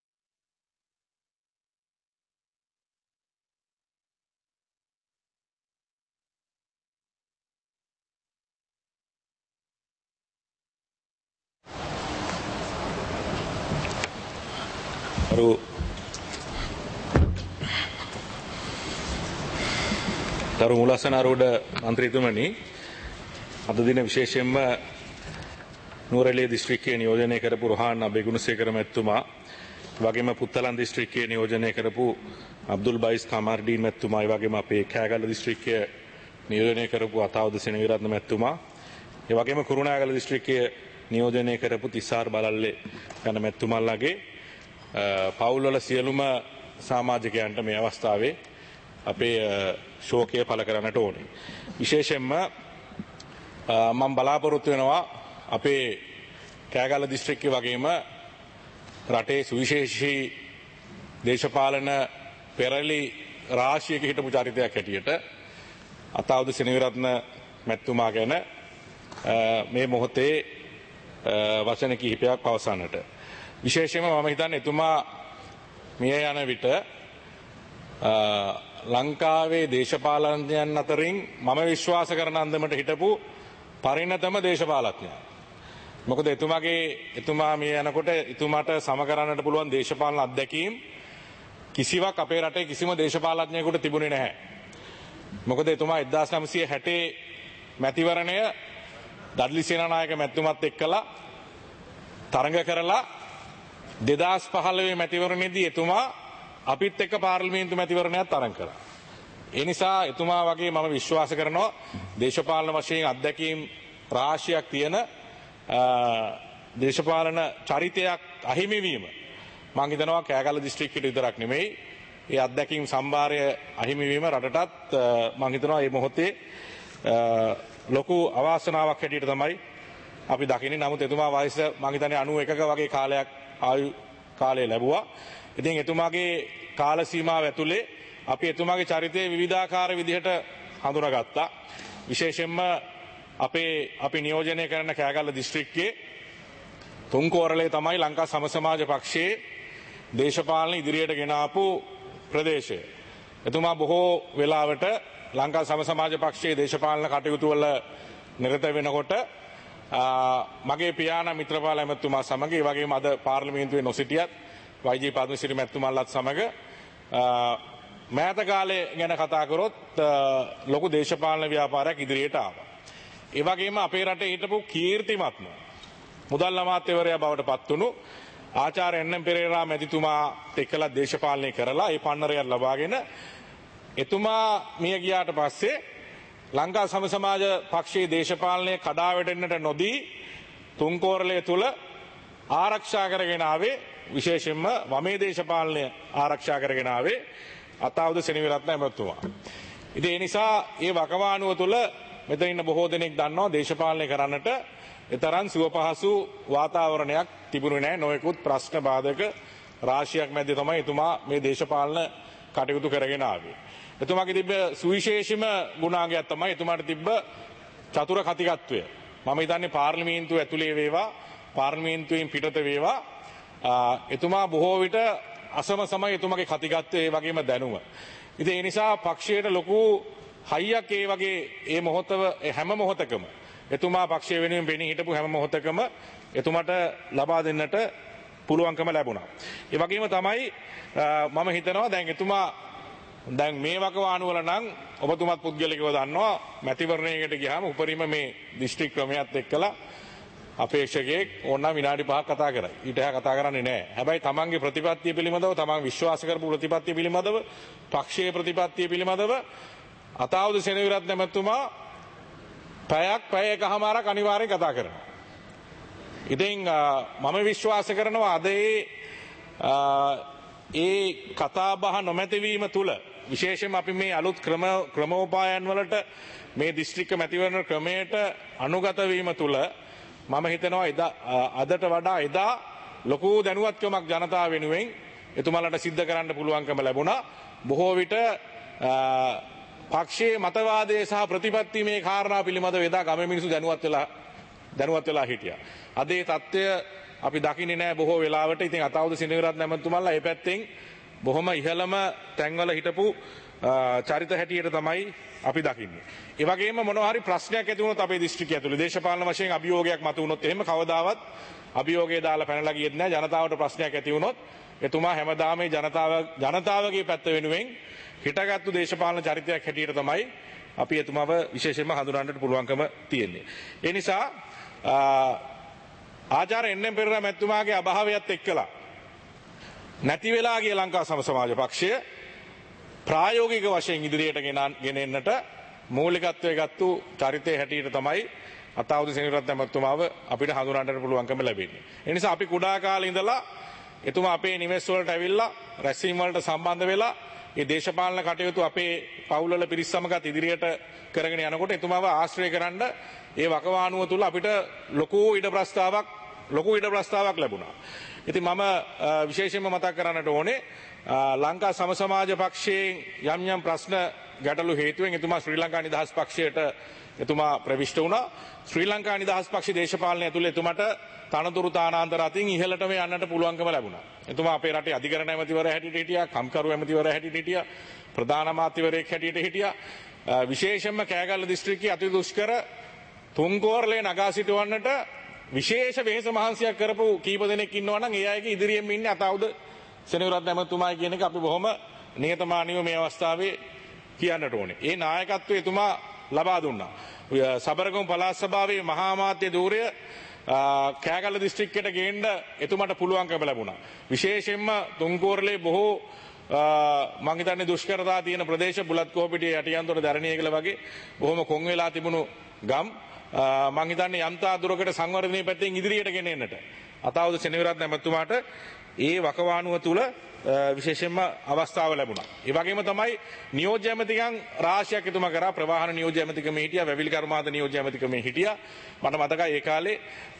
ගරු ගරු මූලාසනාරූඪ මන්ත්‍රීතුමනි අද දින විශේෂයෙන්ම නුවරඑළිය දිස්ත්‍රික්කයේ නියෝජනය කරපු රෝහන් අබේගුණසේකර මැතිතුමා වගේම පුත්තලම් දිස්ත්‍රික්කයේ නියෝජනය කරපු අබ්දුල් බයිස් කමාර්ඩීන් මැතිතුමා ඒ වගේම අපේ කෑගල්ල දිස්ත්‍රික්කයේ නියෝජනය කරපු අතාවුද සෙනවිරත්න මැතිතුමා ඒ වගේම කුරුණෑගල දිස්ත්‍රික්කයේ නියෝජනය කරපු තිස්සාර බලල්ලේ යන මැතිතුමන්ලාගේ පවුල්වල සියලුම සමාජිකයන්ට මේ අවස්ථාවේ අපේ ශෝකය පළ කරන්නට ඕනේ. විශේෂයෙන්ම මම බලාපොරොත්තු වෙනවා අපේ කෑගල්ල දිස්ත්‍රික්කය වගේම රටේ සුවිශේෂී දේශපාලන පෙරළි රාශියක හිටපු චරිතයක් හැටියට අතාවුද සෙනවිරත්න මැතිතුමා ගැන මේ මොහොතේ වචන කිහිපයක් පවසන්නට. විශේෂයෙන්ම මම හිතන්නේ එතුමා මිය යන විට ලංකාවේ දේශපාලනඥයන් අතරින් මම විශ්වාස කරන අන්දමට හිටපු පරිණතම දේශපාලඥයා. මොකද එතුමාගේ එතුමා මේ යනකොට එතුමාට සම කරන්නට පුළුවන් දේශපාලන අත්දැකීම් කිසිවක් අපේ රටේ කිසිම දේශපාලඥයෙකුට තිබුණේ නැහැ. මොකද එතුමා එක්දාස් නවසිය හැටේ මැතිවරණය දඩ්ලි සේනානායක මැතිතුමත් එක්කලා තරඟ කරලා දෙදාස් පහළොව මැතිවරණයේදී එතුමා අපිත් එක්ක පාර්ලිමේන්තු මැතිවරණයක් තරඟ කරා. ඒ නිසා එතුමා වගේ මම විශ්වාස කරනවා දේශපාලන වශයෙන් අත්දැකීම් රාශියක් තියෙන දේශපාලන චරිතයක් අහිමි වීම මම හිතනවා කෑගල්ල දිස්ත්‍රික්කයට විතරක් නෙමෙයි ඒ අත්දැකීම් සම්භාරය අහිමි වීම රටටත් මම හිතනවා මේ මොහොතේ ලොකු අවාසනාවක් හැටියට තමයි අපි දකින්නේ. නමුත් එතුමා වයස මම හිතන්නේ අනූ එකක වගේ කාලයක් ආයු කාලය ලැබුවා. ඉතින් එතුමාගේ කාල සීමාව ඇතුලේ අපි එතුමාගේ චරිතය විවිධාකාර විදිහට හඳුනාගත්තා. විශේෂයෙන්ම අපේ අපි නියෝජනය කරන කෑගල්ල දිස්ත්‍රික්කයේ තුන්කෝරළේ තමයි ලංකා සම සමාජ පක්ෂයේ දේශපාලන ඉදිරියට ගෙන ආපු ප්‍රදේශය. එතුමා බොහෝ වෙලාවට ලංකා සම සමාජ පක්ෂයේ දේශපාලන කටයුතු වල නිරත වෙනකොට මගේ පියාණන් මිත්‍රපාල ඇමතුමා සමග ඒ වගේම අද පාර්ලිමේන්තුවේ නොසිටියත් වයිජී පද්මසිරි මැතිතුමාලත් සමග මෑත කාලේ ගැන කතා කරොත් ලොකු දේශපාලන ව්‍යාපාරයක් ඉදිරියට ආවා. ඒ වගේම අපේ රටේ හිටපු කීර්තිමත්ම මුදල් අමාත්‍යවරයා බවට පත් වුණු ආචාර්ය එන්.එම්. පෙරේරා මැතිතුමා එක්කලා දේශපාලනය කරලා ඒ පන්නරයක් ලබාගෙන එතුමා මිය ගියාට පස්සේ ලංකා සම සමාජ පක්ෂයේ දේශපාලනය කඩා වැටෙන්නට නොදී තුන්කෝරළය තුල ආරක්ෂා කරගෙන ආවේ විශේෂයෙන්ම වමේ දේශපාලනය ආරක්ෂා කරගෙන ආවේ අතාවුද සෙනවිරත්න ඇමතුමා. ඉතින් ඒ නිසා ඒ වකවානුව තුල මෙතන ඉන්න බොහෝ දෙනෙක් දන්නවා දේශපාලනය කරන්නට එතරම් සුව පහසු වාතාවරණයක් තිබුණේ නැහැ. නොයෙකුත් ප්‍රශ්න බාධක රාශියක් මැද්දේ තමයි එතුමා මේ දේශපාලන කටයුතු කරගෙන ආවේ. එතුමාගේ තිබ්බ සුවිශේෂීම ගුණාංගයක් තමයි එතුමාට තිබ්බ චතුර කතිකත්වය. මම හිතන්නේ පාර්ලිමේන්තුව ඇතුලේ වේවා පාර්ලිමේන්තුවෙන් පිටත වේවා එතුමා බොහෝ විට අසම සමය එතුමාගේ කතිකත්වය ඒ වගේම දැනුම. ඉතින් ඒ නිසා පක්ෂයට ලොකු හයියක් ඒ වගේ ඒ මොහොතව හැම මොහොතකම එතුමා පක්ෂය වෙනුවෙන් පෙනී හිටපු හැම මොහොතකම එතුමාට ලබා දෙන්නට පුළුවන්කම ලැබුණා. ඒ වගේම තමයි මම හිතනවා දැන් එතුමා දැන් මේ වකවානුවල නම් ඔබතුමත් පුද්ගලිකව දන්නවා මැතිවරණයකට ගියාම උපරිම මේ දිස්ත්‍රික් ක්‍රමයක් එක්කලා අපේක්ෂකයෙක් ඕනනම් විනාඩි පහක් කතා කරයි. ඊට එහා කතා කරන්නේ නැහැ. හැබැයි තමන්ගේ ප්‍රතිපත්තිය පිළිබඳව තමන් විශ්වාස කරපු ප්‍රතිපත්තිය පිළිබඳව පක්ෂයේ ප්‍රතිපත්තිය පිළිබඳව අතාවුද සෙනවිරත්න මැතිතුමා පැයක් පැය එකමාරක් අනිවාර්යෙන් කතා කරනවා. ඉතින් මම විශ්වාස කරනවා අද ඒ කතා බහ නොමැතිවීම තුළ විශේෂයෙන්ම අපි මේ අලුත් ක්‍රම ක්‍රමෝපායන් වලට මේ දිස්ත්‍රික්ක මැතිවරණ ක්‍රමයට අනුගත වීම තුළ මම හිතනවා එදා අදට වඩා එදා ලොකු දැනුවත්කමක් ජනතාව වෙනුවෙන් එතුමාලට සිද්ධ කරන්න පුළුවන්කම ලැබුණා. බොහෝ විට පක්ෂයේ මතවාදය සහ ප්‍රතිපත්ති මේ කාරණා පිළිබඳව එදා ගමේ මිනිස්සු දැනුවත් වෙලා දැනුවත් වෙලා හිටියා. අද ඒ தත්ත්වය අපි දකින්නේ නැහැ බොහෝ වෙලාවට. ඉතින් අතාවුද සෙනවිරත්න ඇමතුමාලා මේ පැත්තෙන් බොහොම ඉහළම තැන්වල හිටපු චරිත හැටියට තමයි අපි දකින්නේ. ඒ වගේම මොනවා හරි ප්‍රශ්නයක් ඇති වුණොත් අපේ දිස්ත්‍රික්කය ඇතුළේ දේශපාලන වශයෙන් අභියෝගයක් මතු වුණොත් එහෙම කවදාවත් අභියෝගය දාලා පැනලා ගියෙත් නැහැ. ජනතාවට ප්‍රශ්නයක් ඇති වුණොත් එතුමා හැමදාම මේ ජනතාව ජනතාවගේ පැත්ත වෙනුවෙන් හිටගත්තු දේශපාලන චරිතයක් හැටියට තමයි අපි එතුමාව විශේෂයෙන්ම හඳුනන්නට පුළුවන්කම තියෙන්නේ. ඒ නිසා ආචාර්ය එන්.එම්. පෙරේරා මැතිතුමාගේ අභාවයත් එක්කලා නැති වෙලා ගිය ලංකා සම සමාජ පක්ෂය ප්‍රායෝගික වශයෙන් ඉදිරියට ගෙන එන්නට මූලිකත්වයේ ගත්තු චරිතය හැටියට තමයි අතාවුද සෙනවිරත්න මැතිතුමාව අපිට හඳුනන්නට පුළුවන්කම ලැබෙන්නේ. ඒ නිසා අපි කුඩා කාලේ ඉඳලා එතුමා අපේ නිවෙස් වලට ඇවිල්ලා රැස්වීම් වලට සම්බන්ධ වෙලා මේ දේශපාලන කටයුතු අපේ පවුල්වල පිරිස් සමගත් ඉදිරියට කරගෙන යනකොට එතුමාව ආශ්‍රය කරන්න ඒ වකවානුව තුල අපිට ලොකු ඉඩ ප්‍රස්තාවක් ලොකු ඉඩ ප්‍රස්තාවක් ලැබුණා. ඉතින් මම විශේෂයෙන්ම මතක් කරන්නට ඕනේ ලංකා සම සමාජ පක්ෂයෙන් යම් යම් ප්‍රශ්න ගැටලු හේතුවෙන් එතුමා ශ්‍රී ලංකා නිදහස් පක්ෂයට එතුමා ප්‍රවිෂ්ඨ වුණා. ශ්‍රී ලංකා නිදහස් පක්ෂ දේශපාලනය ඇතුළේ එතුමාට තනතුරු තානාන්තර අතින් ඉහළටම යන්නට පුළුවන්කම ලැබුණා. එතුමා අපේ රටේ අධිකරණ ඇමතිවරයා හැටියට හිටියා, කම්කරු ඇමතිවරයා හැටියට හිටියා, ප්‍රධාන අමාත්‍යවරයෙක් හැටියට හිටියා. විශේෂයෙන්ම කෑගල්ල දිස්ත්‍රික්කයේ අති දුෂ්කර තුන්කෝරළේ නගා සිටවන්නට විශේෂ වෙහෙස මහන්සියක් කරපු කීප දෙනෙක් ඉන්නවා නම් ඒ අයගේ ඉදිරියෙන් ඉන්නේ අතවුද සෙනවිරත්න ඇමතුමායි කියන එක අපි බොහොම නිහතමානීව මේ අවස්ථාවේ කියන්නට ඕනේ. ඒ නායකත්වය එතුමා ලබා දුන්නා. සබරගමු පළාත් සභාවේ මහා අමාත්‍ය ධූරය කෑගල්ල දිස්ත්‍රික්කයට ගේන්න එතුමාට පුළුවන්කම ලැබුණා. විශේෂයෙන්ම තුන්කෝරළේ බොහෝ මං හිතන්නේ දුෂ්කරතා තියෙන ප්‍රදේශ බුලත් කොහොපිටිය යටියන්තොට දරණියකල වගේ බොහොම කොන් වෙලා තිබුණු ගම් මං හිතන්නේ යම්තා දුරකට සංවර්ධනයේ පැත්තෙන් ඉදිරියට ගෙනෙන්නට අතාවද සෙනවිරත්න ඇමතුමාට ඒ වකවානුව තුල විශේෂයෙන්ම අවස්ථාව ලැබුණා. ඒ වගේම තමයි නියෝජ්‍ය ඇමතිකම් රාශියක් එතුමා කරා. ප්‍රවාහන නියෝජ්‍ය ඇමතිකමේ හිටියා, වැවිලි කර්මාන්ත නියෝජ්‍ය ඇමතිකමේ හිටියා. මට මතකයි ඒ කාලේ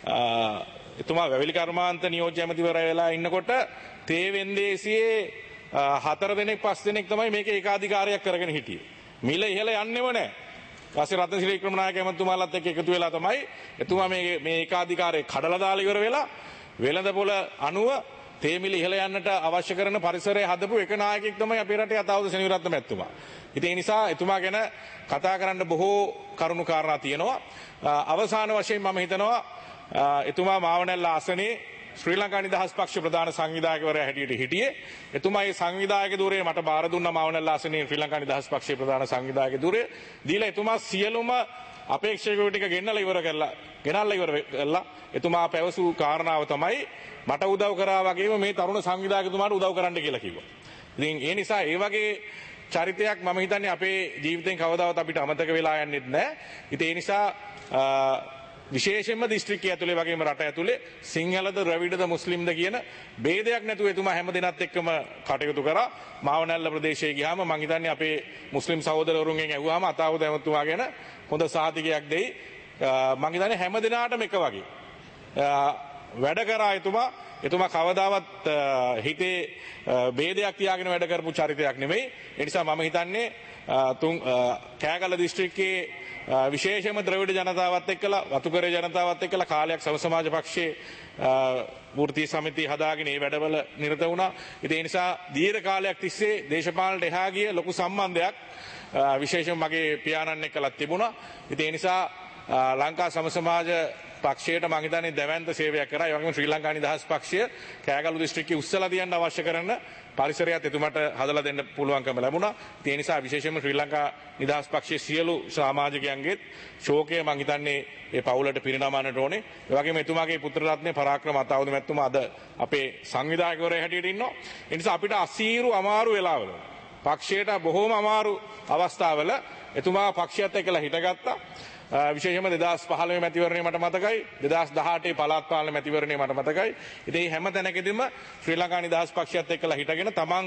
එතුමා වැවිලි කර්මාන්ත නියෝජ්‍ය ඇමතිවරයා වෙලා ඉන්නකොට තේවෙන්දේසියේ හතර දෙනෙක් පස් දෙනෙක් තමයි මේක ඒකාධිකාරයක් කරගෙන හිටියේ. මිල ඉහළ යන්නේම නැහැ. ඊපස්සේ රත්නශ්‍රී වික්‍රමනායක ඇමතුමාලත් එක්ක එකතු වෙලා තමයි එතුමා මේ මේ ඒකාධිකාරය කඩලා දාලා ඉවර වෙලා වෙළඳපොළ අනුව තේමිල ඉහළ යන්නට අවශ්‍ය කරන පරිසරය හදපු එක නායකයෙක් තමයි අපේ රටේ අතාවුද සෙනවිරත්න මැතිතුමා. ඉතින් ඒ නිසා එතුමා ගැන කතා කරන්න බොහෝ කරුණු කාරණා තියෙනවා. අවසාන වශයෙන් මම හිතනවා එතුමා මාවනැල්ල ආසනයේ ශ්‍රී ලංකා නිදහස් පක්ෂ ප්‍රධාන සංවිධායකවරයා හැටියට හිටියේ. එතුමා මේ සංවිධායක ධුරය මට බාර දුන්නා මාවනැල්ල ආසනයේ ශ්‍රී ලංකා නිදහස් පක්ෂයේ ප්‍රධාන සංවිධායක ධුරය. දීලා එතුමා සියලුම අපේක්ෂකයෝ ටික ගෙන්නලා ඉවර කරලා ගෙනල්ලා ඉවර කරලා එතුමා පැවසූ කාරණාව තමයි මට උදව් කරා වගේම මේ තරුණ සංවිධායකතුමාට උදව් කරන්න කියලා කිව්වා. ඉතින් ඒ නිසා ඒ වගේ චරිතයක් මම හිතන්නේ අපේ ජීවිතෙන් කවදාවත් අපිට අමතක වෙලා යන්නේ නැහැ. ඉතින් ඒ නිසා විශේෂයෙන්ම දිස්ත්‍රික්කය ඇතුලේ වගේම රට ඇතුලේ සිංහලද ද්‍රවිඩද මුස්ලිම්ද කියන ભેදයක් නැතුව එතුමා හැම දිනත් එක්කම කටයුතු කරා. මාවනැල්ල ප්‍රදේශයේ ගියාම මම හිතන්නේ අපේ මුස්ලිම් සහෝදරවරුන්ගෙන් ඇහුවාම අතාවුද ඇමතුමා ගැන හොඳ සහතිකයක් දෙයි. මම හිතන්නේ හැම දිනාටම එක වගේ වැඩ කරා එතුමා. එතුමා කවදාවත් හිතේ ભેදයක් තියාගෙන වැඩ කරපු චරිතයක් නෙමෙයි. ඒ නිසා මම හිතන්නේ තුන් කෑගල්ල දිස්ත්‍රික්කයේ විශේෂයෙන්ම ද්‍රවිඩ ජනතාවත් එක්කලා වතුකරේ ජනතාවත් එක්කලා කාලයක් සම සමාජ පක්ෂයේ වෘත්තීය සමිතිය හදාගෙන ඒ වැඩවල නිරත වුණා. ඉතින් ඒ නිසා දීර්ඝ කාලයක් තිස්සේ දේශපාලනට එහා ගිය ලොකු සම්බන්ධයක් විශේෂයෙන් මගේ පියාණන් එක්කලා තිබුණා. ඉතින් ඒ නිසා ලංකා සම සමාජ පක්ෂයට මම හිතන්නේ දැවැන්ත සේවයක් කරා. ඒ වගේම ශ්‍රී ලංකා නිදහස් පක්ෂය කෑගල්ල දිස්ත්‍රික්කයේ උස්සලා තියන්න අවශ්‍ය කරන පරිසරයත් එතුමාට හදලා දෙන්න පුළුවන්කම ලැබුණා. ඒ නිසා විශේෂයෙන්ම ශ්‍රී ලංකා නිදහස් පක්ෂයේ සියලු සමාජිකයන්ගේත් ශෝකය මම හිතන්නේ ඒ පවුලට පිරිනමන්නට ඕනේ. ඒ වගේම එතුමාගේ පුත්‍ර රත්නයේ පරාක්‍රම අතාවුද මැතිතුමා අද අපේ සංවිධායකවරයා හැටියට ඉන්නවා. ඒ නිසා අපිට අසීරු අමාරු වෙලාවල පක්ෂයට බොහෝම අමාරු අවස්ථාවල එතුමා පක්ෂයත් එක්කලා හිටගත්තා. විශේෂයෙන්ම දෙදහස් පහළොව මැතිවරණය මට මතකයි, දෙදහස් දහඅටේ පළාත් පාලන මැතිවරණය මට මතකයි. ඉතින් මේ හැම තැනකදීම ශ්‍රී ලංකා නිදහස් පක්ෂයත් එක්කලා හිටගෙන තමන්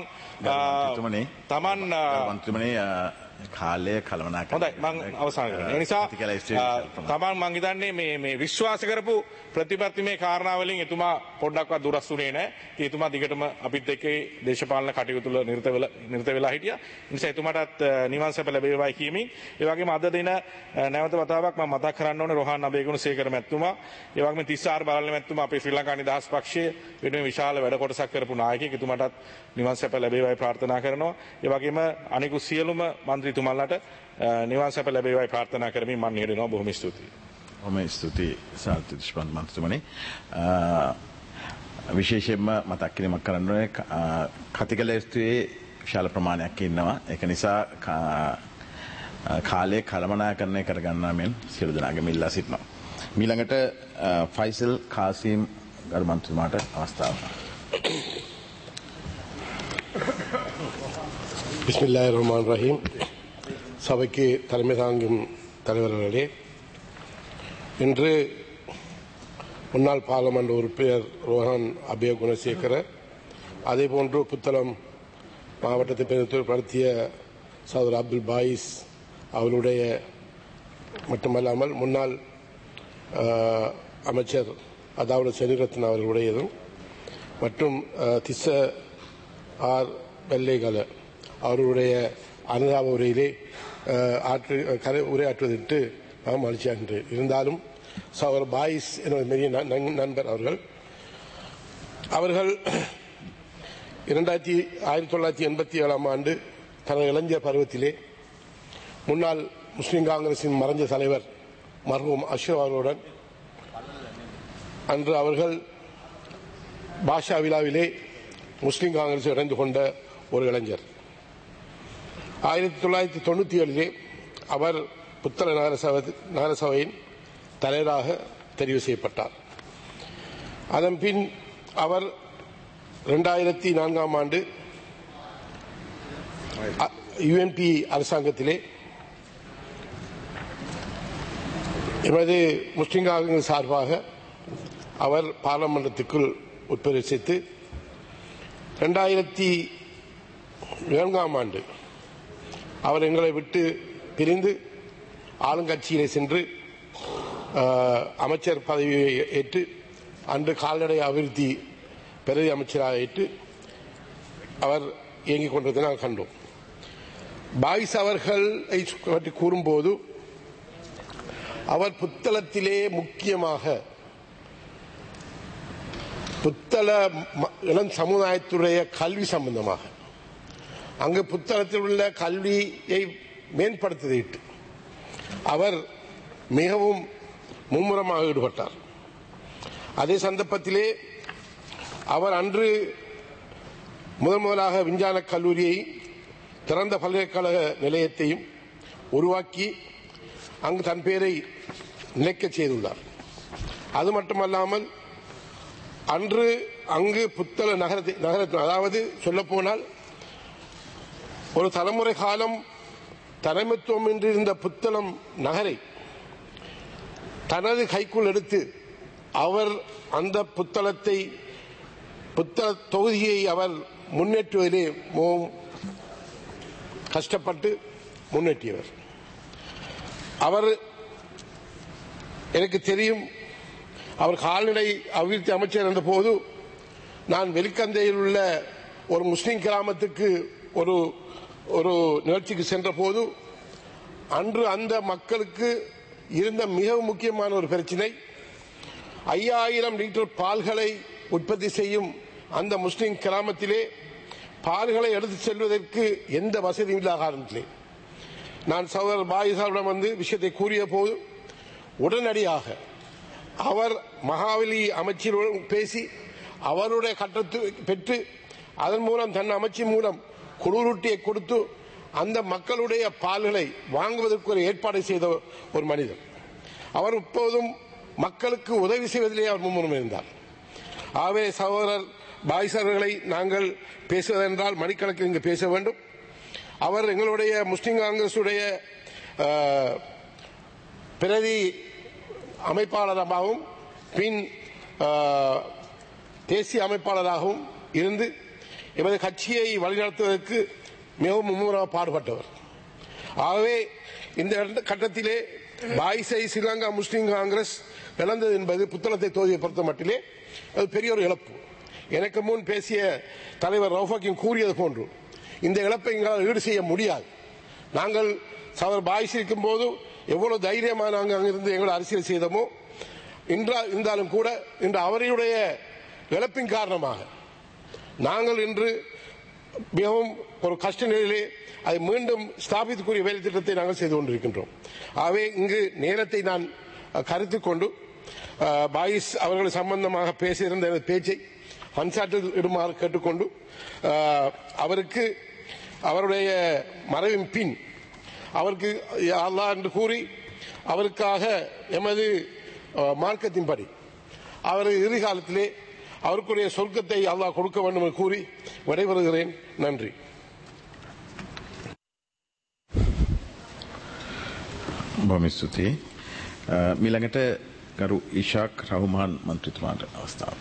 තමන් මන්ත්‍රීමනේ කාලය කළමනාකරන. හොඳයි මම අවසන් කරනවා. ඒ නිසා තමන් මං හිතන්නේ මේ මේ විශ්වාස කරපු ප්‍රතිපත්ති මේ කාරණා වලින් එතුමා පොඩ්ඩක්වත් දුරස් වුණේ නැහැ. ඉතින් එතුමා දිගටම අපිත් එක්ක දේශපාලන කටයුතු වල නිරත වෙලා නිරත වෙලා හිටියා. ඒ නිසා එතුමාටත් නිවන් සැප ලැබේවායි කියමින් ඒ වගේම අද දින නැවත වතාවක් මම මතක් කරන්න ඕනේ රෝහන් අබේගුණසේකර මැතිතුමා. ඒ වගේම තිස් ආර් බාලන මැතිතුමා අපේ ශ්‍රී ලංකා නිදහස් පක්ෂයේ වෙනුවෙන් විශාල වැඩ කොටසක් කරපු නායකයෙක්. එතුමාටත් නිවන් සැප ලැබේවායි ප්‍රාර්ථනා කරනවා. ඒ වගේම අනිකුත් සියලුම මන්ත්‍රීතුමන්ලාට නිවන් සැප ලැබේවායි ප්‍රාර්ථනා කරමින් මම නිහඬනවා. බොහොම ස්තුතියි. බොහොම ස්තුතියි සාර්ථක දිස්පන්ද මන්ත්‍රීතුමනි. විශේෂයෙන්ම මතක් කිරීමක් කරන්න ඕනේ කතිකල ස්ත්‍රියේ විශාල ප්‍රමාණයක් ඉන්නවා. ඒක නිසා කාලයේ කළමනාකරණය කරගන්නා මෙන් සියලු දෙනාගේම ඉල්ලා සිටිනවා. ඊළඟට ෆයිසල් කාසිම් ගරු මන්ත්‍රීතුමාට අවස්ථාව. பிஸ்மில்லாஹிர் ரஹ்மான் ரஹீம். சபைக்கு தலைமை தாங்கும் தலைவர்களே, இன்று முன்னாள் பாராளுமன்ற உறுப்பினர் ரோஹன் அபே குணசேகர, அதேபோன்று புத்தளம் மாவட்டத்தை பிரதிநிதித்துவப்படுத்திய சகோதரர் அப்துல் பாயிஸ் அவருடைய மட்டுமல்லாமல் முன்னாள் அமைச்சர் அதாவது செனிரத்ன அவர்களுடையதும் மற்றும் திஸ்ஸ ஆர் வெள்ளைகல அவர்களுடைய அனுதாப உரையிலே ஆற்று உரையாற்றுவதற்கு மகிழ்ச்சியாகின்றேன். இருந்தாலும் சவர் பாயிஸ் என்ற பெரிய நண்பர் அவர்கள் அவர்கள் இரண்டாயிரத்தி ஆயிரத்தி தொள்ளாயிரத்தி எண்பத்தி ஏழாம் ஆண்டு தனது இளைஞர் பருவத்திலே முன்னாள் முஸ்லிம் காங்கிரசின் மறைந்த தலைவர் மர்ஹூம் அஷ்ரப் அவர்களுடன் அன்று அவர்கள் பாஷா விழாவிலே முஸ்லிம் காங்கிரஸில் இணைந்து கொண்ட ஒரு இளைஞர். ஆயிரத்தி தொள்ளாயிரத்தி தொண்ணூத்தி ஏழிலே அவர் புத்தள நகரசபை நகரசபையின் தலைவராக தெரிவு செய்யப்பட்டார். அதன் பின் அவர் இரண்டாயிரத்தி நான்காம் ஆண்டு யுஎன்பி அரசாங்கத்திலே எமது முஸ்லிம் காங்கிரஸ் சார்பாக அவர் பாராளுமன்றத்துக்குள் உட்பிரவேசித்து இரண்டாயிரத்தி நான்காம் ஆண்டு அவர் எங்களை விட்டு பிரிந்து ஆளுங்கட்சியிலே சென்று அமைச்சர் பதவியை ஏற்று அன்று கால்நடை அபிவிருத்தி பிரதி அமைச்சராக ஏற்று அவர் இயங்கிக் கொண்டிருந்ததை நாங்கள் கண்டோம். பாயிஸ் அவர்களை பற்றி கூறும்போது அவர் புத்தளத்திலே முக்கியமாக புத்தள இளம் சமுதாயத்துடைய கல்வி சம்பந்தமாக அங்கு புத்தளத்தில் உள்ள கல்வியை மேம்படுத்திட்டு அவர் மிகவும் மும்முரமாக ஈடுபட்டார். அதே சந்தர்ப்பத்திலே அவர் அன்று முதன் முதலாக விஞ்ஞான கல்லூரியை திறந்த பல்கலைக்கழக நிலையத்தையும் உருவாக்கி அங்கு தன் பெயரை நிலைக்க செய்துள்ளார். அது மட்டுமல்லாமல் அன்று அங்கு புத்தள நகரத்தை நகரத்தில் அதாவது சொல்லப்போனால் ஒரு தலைமுறை காலம் தலைமைத்துவம் என்றிருந்த புத்தளம் நகரை தனது கைக்குள் எடுத்து அவர் அந்த புத்தளத்தை புத்தள தொகுதியை அவர் முன்னேற்றுவதிலே மிகவும் கஷ்டப்பட்டு முன்னேற்றியவர். அவர் எனக்கு தெரியும், அவர் கால்நடை அபிவிருத்தி அமைச்சர் இருந்த போது நான் வெலிக்கந்தையில் உள்ள ஒரு முஸ்லிம் கிராமத்துக்கு ஒரு ஒரு நிகழ்ச்சிக்கு சென்ற போது அன்று அந்த மக்களுக்கு இருந்த மிக முக்கியமான ஒரு பிரச்சனை, ஐயாயிரம் லிட்டர் பால்களை உற்பத்தி செய்யும் அந்த முஸ்லிம் கிராமத்திலே பால்களை எடுத்து செல்வதற்கு எந்த வசதியும் இல்லாத காரணத்திலே நான் சகோதரர் பாயிசாவிடம் வந்து விஷயத்தை கூறிய போது உடனடியாக அவர் மகாவலி அமைச்சருடன் பேசி அவருடைய கட்டத்தை பெற்று அதன் மூலம் தன் அமைச்சின் மூலம் குளிரூட்டியை கொடுத்து அந்த மக்களுடைய பால்களை வாங்குவதற்கு ஒரு ஏற்பாடு செய்த ஒரு மனிதர். அவர் இப்போதும் மக்களுக்கு உதவி செய்வதிலே அவர் மும்முரம் இருந்தார். ஆகவே சகோதரர் பாய்சர்களை நாங்கள் பேசுவதென்றால் மணிக்கணக்கில் இங்கு பேச வேண்டும். அவர் எங்களுடைய முஸ்லிம் காங்கிரசுடைய பிரதி அமைப்பாளராகவும் பின் தேசிய அமைப்பாளராகவும் இருந்து எமது கட்சியை வழிநடத்துவதற்கு மிகவும் மும்முரமாக பாடுபட்டவர். ஆகவே இந்த கட்டத்திலே பாய்ஸை ஸ்ரீலங்கா முஸ்லிம் காங்கிரஸ் இழந்தது என்பது புத்தளத்தை தொகுதியை பொறுத்த மட்டிலே அது பெரிய ஒரு இழப்பு. எனக்கு முன் பேசிய தலைவர் ரவுஃபாக்கின் கூறியது போன்று இந்த இழப்பை எங்களால் ஈடு செய்ய முடியாது. நாங்கள் சவர் பாய்ஸ் இருக்கும் போது எவ்வளவு தைரியமாக நாங்கள் அங்கிருந்து எங்களை அரசியல் செய்தோமோ இருந்தாலும் கூட இன்று அவருடைய இழப்பின் காரணமாக நாங்கள் இன்று மிகவும் ஒரு கஷ்ட நிலையிலே அதை மீண்டும் ஸ்தாபித்துக்குரிய வேலை திட்டத்தை நாங்கள் செய்து கொண்டிருக்கின்றோம். ஆகவே இங்கு நேரத்தை நான் கருத்தில் கொண்டு பாயிஸ் அவர்கள் சம்பந்தமாக பேசியிருந்த பேச்சை அன்சாட்டில் இடுமாறு கேட்டுக்கொண்டு அவருக்கு அவருடைய மறைவின் பின் அவருக்கு அல்லாஹ் என்று கூறி அவருக்காக எமது மார்க்கத்தின்படி அவர் இறுதிக்காலத்திலே அவருக்குரிய சொர்க்கத்தை அல்லாஹ் கொடுக்க வேண்டும் என்று கூறி விடைபெறுகிறேன். நன்றி. බොහොම ස්තුතියි. මීළඟට ගරු ඉෂාක් රහුමාන් මන්ත්‍රීතුමාට අවස්ථාව.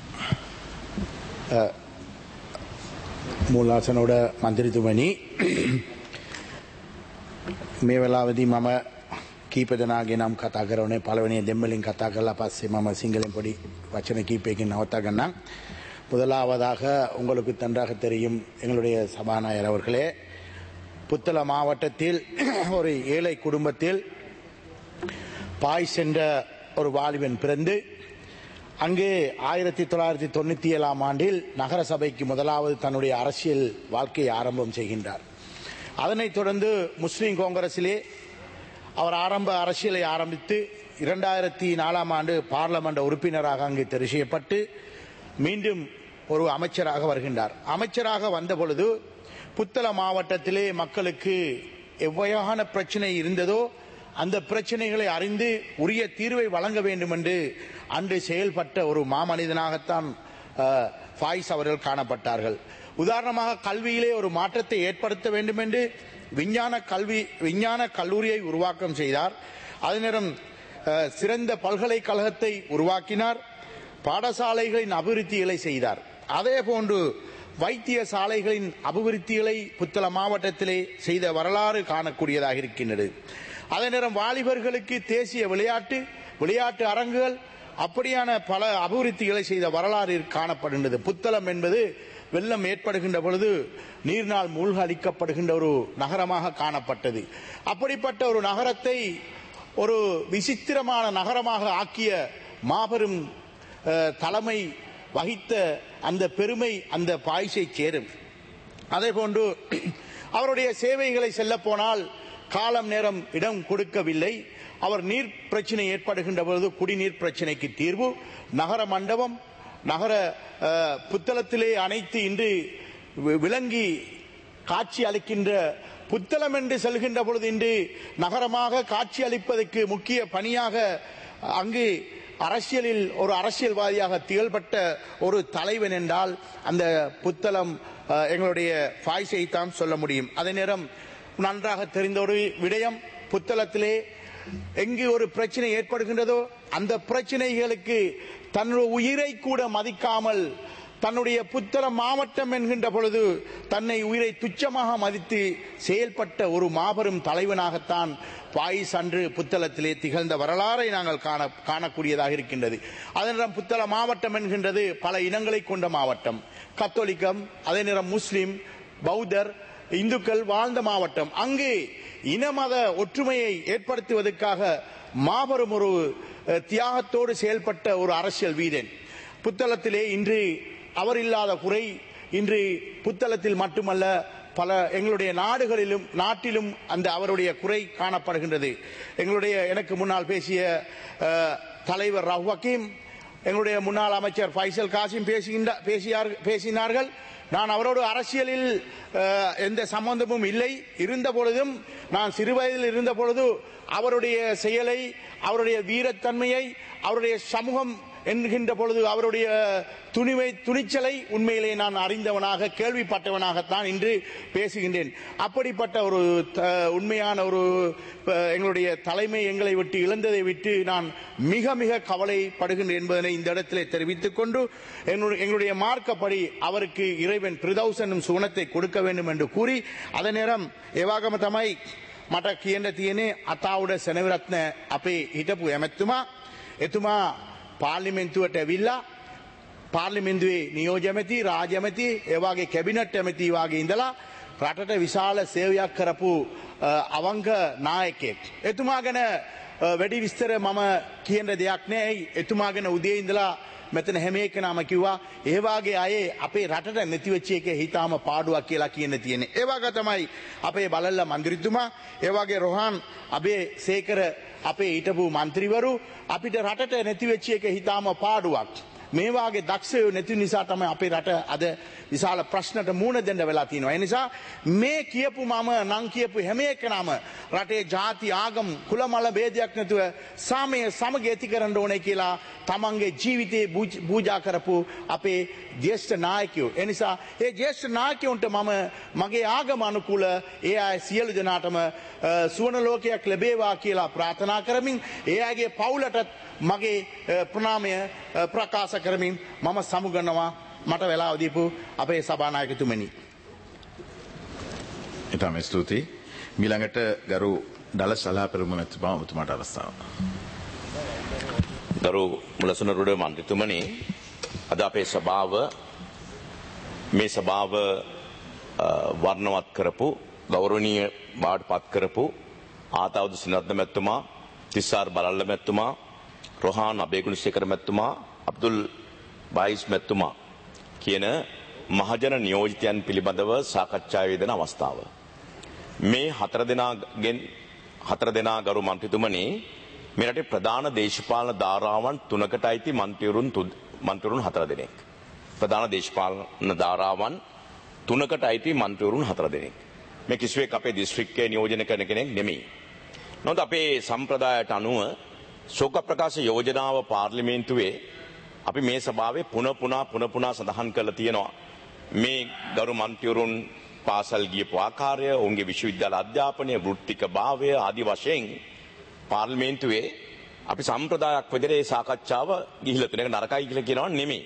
මූලාසනෝட මන්ත්‍රීතුමනි, මේ වෙලාවේදී මම කීප දෙනාගේ නම් කතා කරන්නේ පළවෙනි දෙම්මලින් කතා කරලා පස්සේ මම සිංහලෙන් පොඩි வச்சன கீப்பேக்கின் நவத்தாகன்னா. முதலாவதாக உங்களுக்கு நன்றாக தெரியும் எங்களுடைய சபாநாயகர் அவர்களே, புத்தள மாவட்டத்தில் ஒரு ஏழை குடும்பத்தில் பாய்ஸ் என்ற ஒரு வாலிபன் பிறந்து அங்கு ஆயிரத்தி தொள்ளாயிரத்தி தொண்ணூற்றி ஏழாம் ஆண்டில் நகர சபைக்கு முதலாவது தன்னுடைய அரசியல் வாழ்க்கையை ஆரம்பம் செய்கின்றார். அதனைத் தொடர்ந்து முஸ்லீம் காங்கிரஸிலே அவர் ஆரம்ப அரசியலை ஆரம்பித்து இரண்டாயிரத்தி நாலாம் ஆண்டு பார்லமெண்ட் உறுப்பினராக அங்கு தெரிவு செய்யப்பட்டு மீண்டும் ஒரு அமைச்சராக வருகின்றார். அமைச்சராக வந்த பொழுது புத்தள மாவட்டத்திலே மக்களுக்கு எவ்வகையான பிரச்சனை இருந்ததோ அந்த பிரச்சனைகளை அறிந்து உரிய தீர்வை வழங்க வேண்டும் என்று அன்று செயல்பட்ட ஒரு மாமனிதனாகத்தான் ஃபாயிஸ் அவர்கள் காணப்பட்டார்கள். உதாரணமாக கல்வியிலே ஒரு மாற்றத்தை ஏற்படுத்த வேண்டும் என்று விஞ்ஞான கல்வி விஞ்ஞான கல்லூரியை உருவாக்கம் செய்தார். அதே நேரம் சிறந்த பல்கலைக்கழகத்தை உருவாக்கினார். பாடசாலைகளின் அபிவிருத்திகளை செய்தார். அதே போன்று வைத்தியசாலைகளின் அபிவிருத்திகளை புத்தள மாவட்டத்திலே செய்த வரலாறு காணக்கூடியதாக இருக்கின்றது. அதே நேரம் வாலிபர்களுக்கு தேசிய விளையாட்டு விளையாட்டு அரங்குகள் அப்படியான பல அபிவிருத்திகளை செய்த வரலாறு காணப்படுகின்றது. புத்தளம் என்பது வெள்ளம் ஏற்படுகின்ற பொழுது நீர்நாள் மூழ்கடிக்கப்படுகின்ற ஒரு நகரமாக காணப்பட்டது. அப்படிப்பட்ட ஒரு நகரத்தை ஒரு விசித்திரமான நகரமாக ஆக்கிய மாபெரும் தலைமை வகித்த அந்த பெருமை அந்த பாய்ஸை சேரும். அதே போன்று அவருடைய சேவைகளை செல்ல போனால் காலம் நேரம் இடம் கொடுக்கவில்லை. அவர் நீர் பிரச்சனை ஏற்படுகின்ற பொழுது குடிநீர் பிரச்சனைக்கு தீர்வு, நகர மண்டபம், நகர புத்தளத்திலே அனைத்து இன்று விளங்கி காட்சி அளிக்கின்ற புத்தளம் என்று செல்கின்ற பொழுது இன்று நகரமாக காட்சி அளிப்பதற்கு முக்கிய பணியாக அங்கு அரசியலில் ஒரு அரசியல்வாதியாக திகழ்பட்ட ஒரு தலைவன் என்றால் அந்த புத்தளம் எங்களுடைய ஃபாய்ஸை தான் சொல்ல முடியும். அதே நேரம் நன்றாக தெரிந்த ஒரு விடயம், புத்தளத்திலே எங்கு ஒரு பிரச்சனை ஏற்படுகின்றதோ அந்த பிரச்சனைகளுக்கு தன்னுடைய உயிரை கூட மதிக்காமல் தன்னுடைய புத்தளம் மாவட்டம் என்கின்ற பொழுது தன்னை உயிரை துச்சமாக மதித்து செயல்பட்ட ஒரு மாபெரும் தலைவனாகத்தான் பாயிஸ் அன்று புத்தளத்திலே திகழ்ந்த வரலாறை நாங்கள் காண காணக்கூடியதாக இருக்கின்றது. அதே நேரம் புத்தள மாவட்டம் என்கின்றது பல இனங்களை கொண்ட மாவட்டம். கத்தோலிக்கம், அதே நேரம் முஸ்லிம், பௌத்தர், இந்துக்கள் வாழ்ந்த மாவட்டம். அங்கு இனமத ஒற்றுமையை ஏற்படுத்துவதற்காக மாபெரும் ஒரு தியாகத்தோடு செயல்பட்ட ஒரு அரசியல் வீரன். புத்தளத்திலே இன்று அவர் இல்லாத குறை இன்று புத்தளத்தில் மட்டுமல்ல பல எங்களுடைய நாடுகளிலும் நாட்டிலும் அந்த அவருடைய குறை காணப்படுகின்றது. எங்களுடைய எனக்கு முன்னால் பேசிய தலைவர் ரவ் ஹக்கீம், எங்களுடைய முன்னாள் அமைச்சர் ஃபைசல் காசிம் பேசினார்கள். நான் அவரோடு அரசியலில் எந்த சம்பந்தமும் இல்லை. இருந்த பொழுதும் நான் சிறுவயதில் இருந்த பொழுது அவருடைய செயலை, அவருடைய வீரத்தன்மையை, அவருடைய சமூகம் என்கின்ற பொழுது அவருடைய துணிவை துணிச்சலை உண்மையிலே நான் அறிந்தவனாக கேள்விப்பட்டவனாகத்தான் இன்று பேசுகின்றேன். அப்படிப்பட்ட ஒரு உண்மையான ஒரு எங்களுடைய தலைமை எங்களை விட்டு இழந்ததை விட்டு நான் மிக மிக கவலைப்படுகின்றேன் என்பதனை இந்த இடத்திலே தெரிவித்துக் கொண்டு எங்களுடைய மார்க்கப்படி அவருக்கு இறைவன் பிரதௌசனும் சுகுணத்தை கொடுக்க வேண்டும் என்று கூறி அதே நேரம் ஏவாகம தமை මට කියන්න තියෙන්නේ අතාවුඩ සෙනවිරත්න අපේ හිටපු ඇමැත්තුමා එතුමා පාර්ලිමේන්තුවට ඇවිල්ලා පාර්ලිමේන්තුවේ නියෝජ්‍ය ඇමති, රාජ්‍ය ඇමති, ඒ වගේ කැබිනට් ඇමති වගේ ඉඳලා රටට විශාල සේවයක් කරපු අවංක නායකයෙක්. එතුමා ගැන වැඩි විස්තර මම කියන්න දෙයක් නෑ. එතුමා ගැන උදේ ඉඳලා මෙතන හැම එකනම කිව්වා ඒ වගේ අය අපේ රටට නැති වෙච්ච එක හිතාම පාඩුවක් කියලා කියන්න තියෙන්නේ. ඒ වගේ තමයි අපේ බලල්ලා මන්ත්‍රීතුමා, ඒ වගේ රොහාන් අබේ සේකර අපේ හිටපු മന്ത്രിවරු අපිට රටට නැති වෙච්ච එක හිතාම පාඩුවක්. මේ වගේ දක්ෂයෝ නැති නිසා තමයි අපේ රට අද විශාල ප්‍රශ්නට මුහුණ දෙන්න වෙලා තියෙනවා. ඒ නිසා මේ කියපු මම නම් කියපු හැම එකනම රටේ ಜಾති ආගම් කුල මල ભેදයක් නැතුව සාමය සමග ඇති කරන්න ඕනේ කියලා තමන්ගේ ජීවිතේ පූජා කරපු අපේ ජ්‍යෙෂ්ඨ නායකයෝ. ඒ නිසා ඒ ජ්‍යෙෂ්ඨ නායකයන්ට මම මගේ ආගම අනුකූල ඒ අය සියලු දෙනාටම සුවන ලෝකයක් ලැබේවා කියලා ප්‍රාර්ථනා කරමින් ඒ අයගේ පවුලටත් මගේ ප්‍රණාමය ප්‍රකාශ කරමින් මම සමුගන්නවා. මට වෙලාව දීපු අපේ සභානායකතුමනි. ඉතාම ස්තුතියි. මීළඟට ගරු දල සලාපෙරුම මැතිතුමා ඔබතුමාට අවස්ථාව. ගරු මුලසුනරුඩ මන්ත්‍රීතුමනි, අද අපේ සභාව මේ සභාව වර්ණවත් කරපු, ගෞරවනීය බවට පත් කරපු ආතාවුදු සිනරත්න මැතිතුමා, තිස්සාර් බලල්ල මැතිතුමා, රොහාන් අබේගුණසේකර මැතිතුමා, අබ්දුල් බයිස් මැතිතුමා කියන මහජන නියෝජිතයන් පිළිබඳව සාකච්ඡා වේදන අවස්ථාව. මේ හතර දෙනාගෙන් හතර දෙනා ගරු මන්ත්‍රීතුමනි, මේ රටේ ප්‍රධාන දේශපාලන ධාරාවන් තුනකට අයිති මන්ත්‍රීවරුන් මන්ත්‍රීවරුන් හතර දෙනෙක්. ප්‍රධාන දේශපාලන ධාරාවන් තුනකට අයිති මන්ත්‍රීවරුන් හතර දෙනෙක්. මේ කිසිවෙක් අපේ දිස්ත්‍රික්කයේ නියෝජනය කරන කෙනෙක් නෙමෙයි. නමුත් අපේ සම්ප්‍රදායට අනුව ශෝක ප්‍රකාශ යෝජනාව පාර්ලිමේන්තුවේ අපි මේ සභාවේ පුන පුනා පුන පුනා සඳහන් කරලා තියෙනවා. මේ ගරු මන්ත්‍රීවරුන් පාසල් ගියපු ආකාරය, ඔවුන්ගේ විශ්වවිද්‍යාල අධ්‍යාපනය, වෘත්තික භාවය ආදී වශයෙන් පාර්ලිමේන්තුවේ අපි සම්ප්‍රදායක් විදිහට මේ සාකච්ඡාව ගිහිල්ලා තියෙන එක නරකයි කියලා කියනවා නෙමෙයි.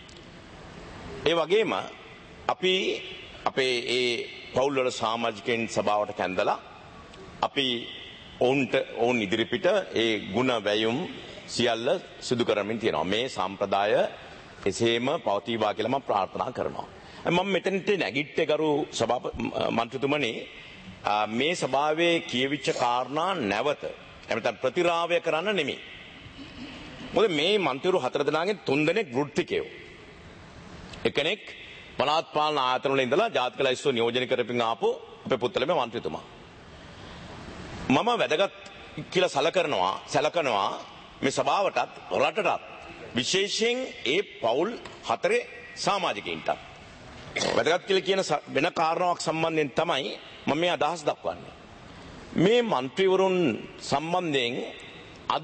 ඒ වගේම අපි අපේ ඒ පවුල් වල සමාජිකයන් සභාවට කැඳලා අපි ඔවුන්ට ඔවුන් ඉදිරිපිට ඒ ಗುಣ වැයුම් සියල්ල සිදු කරමින් තියෙනවා. මේ සම්ප්‍රදාය එසේම පවතිවා කියලා මම ප්‍රාර්ථනා කරනවා. මම මෙතනට නැගිට්ටේ ගරු සභා මන්ත්‍රීතුමනි, මේ සභාවේ කියවිච්ච කාරණා නැවත එමෙතන ප්‍රතිරාවය කරන්න නෙමෙයි. මොකද මේ මන්ත්‍රීවරු හතර දෙනාගෙන් තුන් දෙනෙක් වෘත්තිකයෝ. එකෙනෙක් පළාත් පාලන ආයතන වල ඉඳලා ජාතික ලයිස්තුව නියෝජනය කරපින් ආපු අපේ පුත්තලම මන්ත්‍රීතුමා. මම වැදගත් කියලා සැලකනවා සැලකනවා මේ සභාවටත් රටටත් විශේෂයෙන් ඒ පවුල් හතරේ සමාජිකයින්ට වැදගත් කියලා කියන වෙන කාරණාවක් සම්බන්ධයෙන් තමයි මම මේ අදහස් දක්වන්නේ. මේ മന്ത്രിවරුන් සම්බන්ධයෙන් අද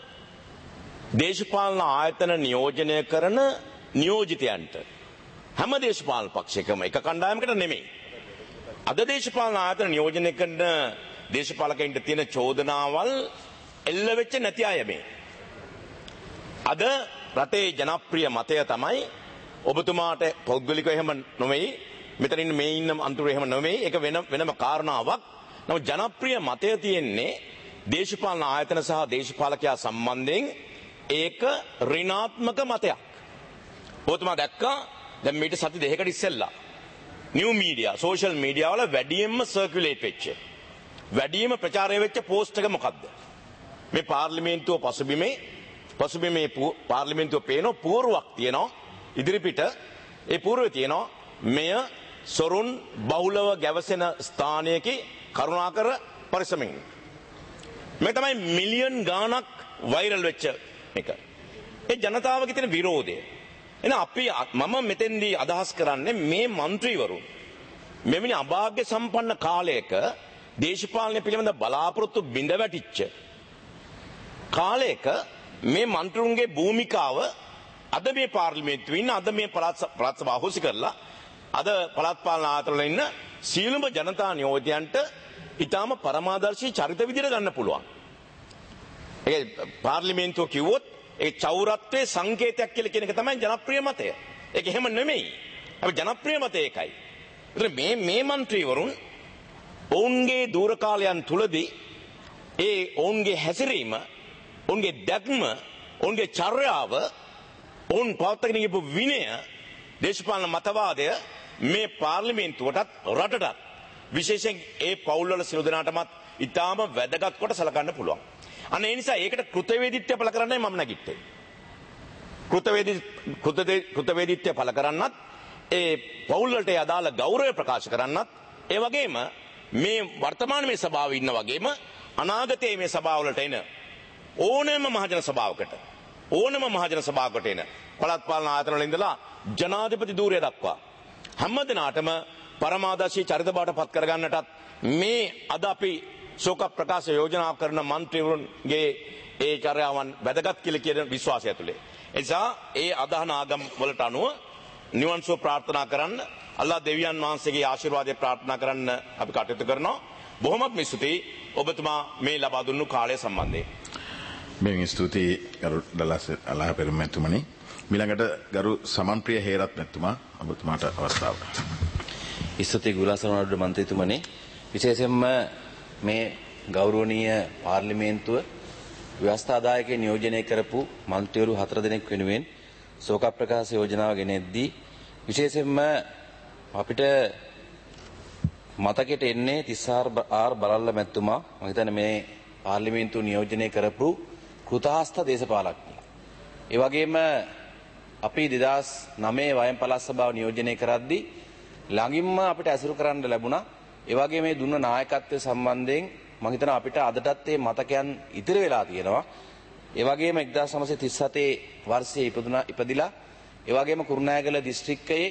දේශපාලන ආයතන නියෝජනය කරන නියෝජිතයන්ට හැම දේශපාලන පක්ෂයකම එක කණ්ඩායමකට නෙමෙයි. අද දේශපාලන ආයතන නියෝජනය කරන දේශපාලකයින්ට තියෙන චෝදනාවල් එල්ල වෙච්ච නැති අය මේ. අද රටේ ජනප්‍රිය මතය තමයි ඔබතුමාට පෞද්ගලිකව එහෙම නොමෙයි, මෙතන ඉන්න මේ ඉන්න අන්තරේ එහෙම නොමෙයි, ඒක වෙන වෙනම කාරණාවක්. නමුත් ජනප්‍රිය මතය තියෙන්නේ දේශපාලන ආයතන සහ දේශපාලකයා සම්බන්ධයෙන් ඒක ඍණාත්මක මතයක්. ඔබතුමා දැක්කා දැන් මේට සති දෙකකට ඉස්සෙල්ලා නිව් මීඩියා, සෝෂල් මීඩියා වල වැඩියෙන්ම සර්කියුලේට් වෙච්ච වැඩියෙන්ම ප්‍රචාරය වෙච්ච පෝස්ට් එක මොකද්ද? මේ පාර්ලිමේන්තුව පසුබිමේ පසුබිමේ පාර්ලිමේන්තුව පේන පූර්වක් තියෙනවා ඉදිරිපිට. ඒ පූර්වයේ තියෙනවා මෙය සොරුන් බහුලව ගැවසෙන ස්ථානයක කරුණාකර පරිස්සමින්. මේ තමයි මිලියන් ගාණක් වෛරල් වෙච්ච එක. ඒ ජනතාවගේ තියෙන විරෝධය. එන අපි මම මෙතෙන්දී අදහස් කරන්නේ මේ മന്ത്രിවරුන් මෙවැනි අභාග්‍ය සම්පන්න කාලයක දේශපාලනය පිළිබඳ බලාපොරොත්තු බිඳ වැටිච්ච කාලයක මේ മന്ത്രിුන්ගේ භූමිකාව අද මේ පාර්ලිමේන්තුවේ ඉන්න අද මේ පළාත් සභාව හොසි කරලා අද පළාත් පාලන ආයතන වල ඉන්න සියලුම ජනතා නියෝජිතයන්ට ඊටාම පරමාදර්ශී චරිත විදිහට ගන්න පුළුවන්. ඒ පාර්ලිමේන්තුව කිව්වොත් ඒ චෞරත්වයේ සංකේතයක් කියලා කියන එක තමයි ජනප්‍රිය මතය. ඒක එහෙම නෙමෙයි. අපි ජනප්‍රිය මතය ඒකයි. ඒතර මේ මේ മന്ത്രിවරුන් ඔවුන්ගේ දූර කාලයන් තුලදී ඒ ඔවුන්ගේ හැසිරීම, ඔවුන්ගේ දැක්ම, ඔවුන්ගේ චර්යාව, ඔවුන් පවත්වාගෙන ගියපු විනය, දේශපාලන මතවාදය මේ පාර්ලිමේන්තුවටත් රටටත් විශේෂයෙන් ඒ පවුල් වල සියලු දෙනාටමත් ඉතාම වැදගත් කොට සලකන්න පුළුවන්. අන්න ඒ නිසා ඒකට කෘතවේදීත්වය පළ කරන්නයි මම නැගිට්ටේ. කෘතවේදී කෘතවේදීත්වය පළ කරන්නත්, ඒ පවුල් වලට අදාළ ගෞරවය ප්‍රකාශ කරන්නත්, ඒ වගේම මේ වර්තමාන මේ සභාවේ ඉන්න වගේම අනාගතයේ මේ සභාවලට එන ඕනෑම මහජන සභාවකට ඕනෑම මහජන සභාවකට එන පළාත් පාලන ආයතන වල ඉඳලා ජනාධිපති ධූරය දක්වා හැම දිනාටම පරමාදර්ශී චරිත බවට පත් කරගන්නටත් මේ අද අපි ශෝක ප්‍රකාශ යෝජනා කරන മന്ത്രിවරුන්ගේ ඒ චර්යාවන් වැදගත් කියලා කියන විශ්වාසය ඇතුලේ. ඒ නිසා ඒ අදහන ආගම් වලට අනුව නිවන් සුව ප්‍රාර්ථනා කරන්න, අල්ලාහ් දෙවියන් වහන්සේගේ ආශිර්වාදය ප්‍රාර්ථනා කරන්න අපි කටයුතු කරනවා. බොහොමත්ම ස්තුතියි ඔබතුමා මේ ලබා දුන්නු කාලය සම්බන්ධයෙන්. බෙන් ස්තුතියි ගරු ඩලාස් අල්ලාහ් පෙරමැතුමනි. ඊළඟට ගරු සමන්ප්‍රිය හේරත් මැතිතුමා, ඔබතුමාට අවස්ථාව. ස්තුතියි ගුලාසනවඩ මන්ත්‍රීතුමනි. විශේෂයෙන්ම මේ ගෞරවනීය පාර්ලිමේන්තුව ව්‍යවස්ථාදායකේ නියෝජනය කරපු මන්ත්‍රීවරු හතර දෙනෙක් වෙනුවෙන් ශෝක ප්‍රකාශ යෝජනාව ගෙනෙද්දී විශේෂයෙන්ම අපිට මතකයට එන්නේ තිස්සාර් ආර් බලල්ල මැතිතුමා. මම හිතන්නේ මේ පාර්ලිමේන්තුව නියෝජනය කරපු කෘතහස්ත දේශපාලඥයෙක්. ඒ වගේම අපි දෙදහස් නවය වයම් පළාත් සභාව නියෝජනය කරද්දී ළඟින්ම අපිට ඇසුරු කරන්න ලැබුණා. ඒ වගේ මේ දුන්න නායකත්වය සම්බන්ධයෙන් මම හිතනවා අපිට අදටත් මේ මතකයන් ඉතිරි වෙලා තියෙනවා. ඒ වගේම එක්දාස් නවසිය තිස් හතේ වර්ෂයේ ඉපදුනා ඉපදිලා ඒ වගේම කුරුණෑගල දිස්ත්‍රික්කයේ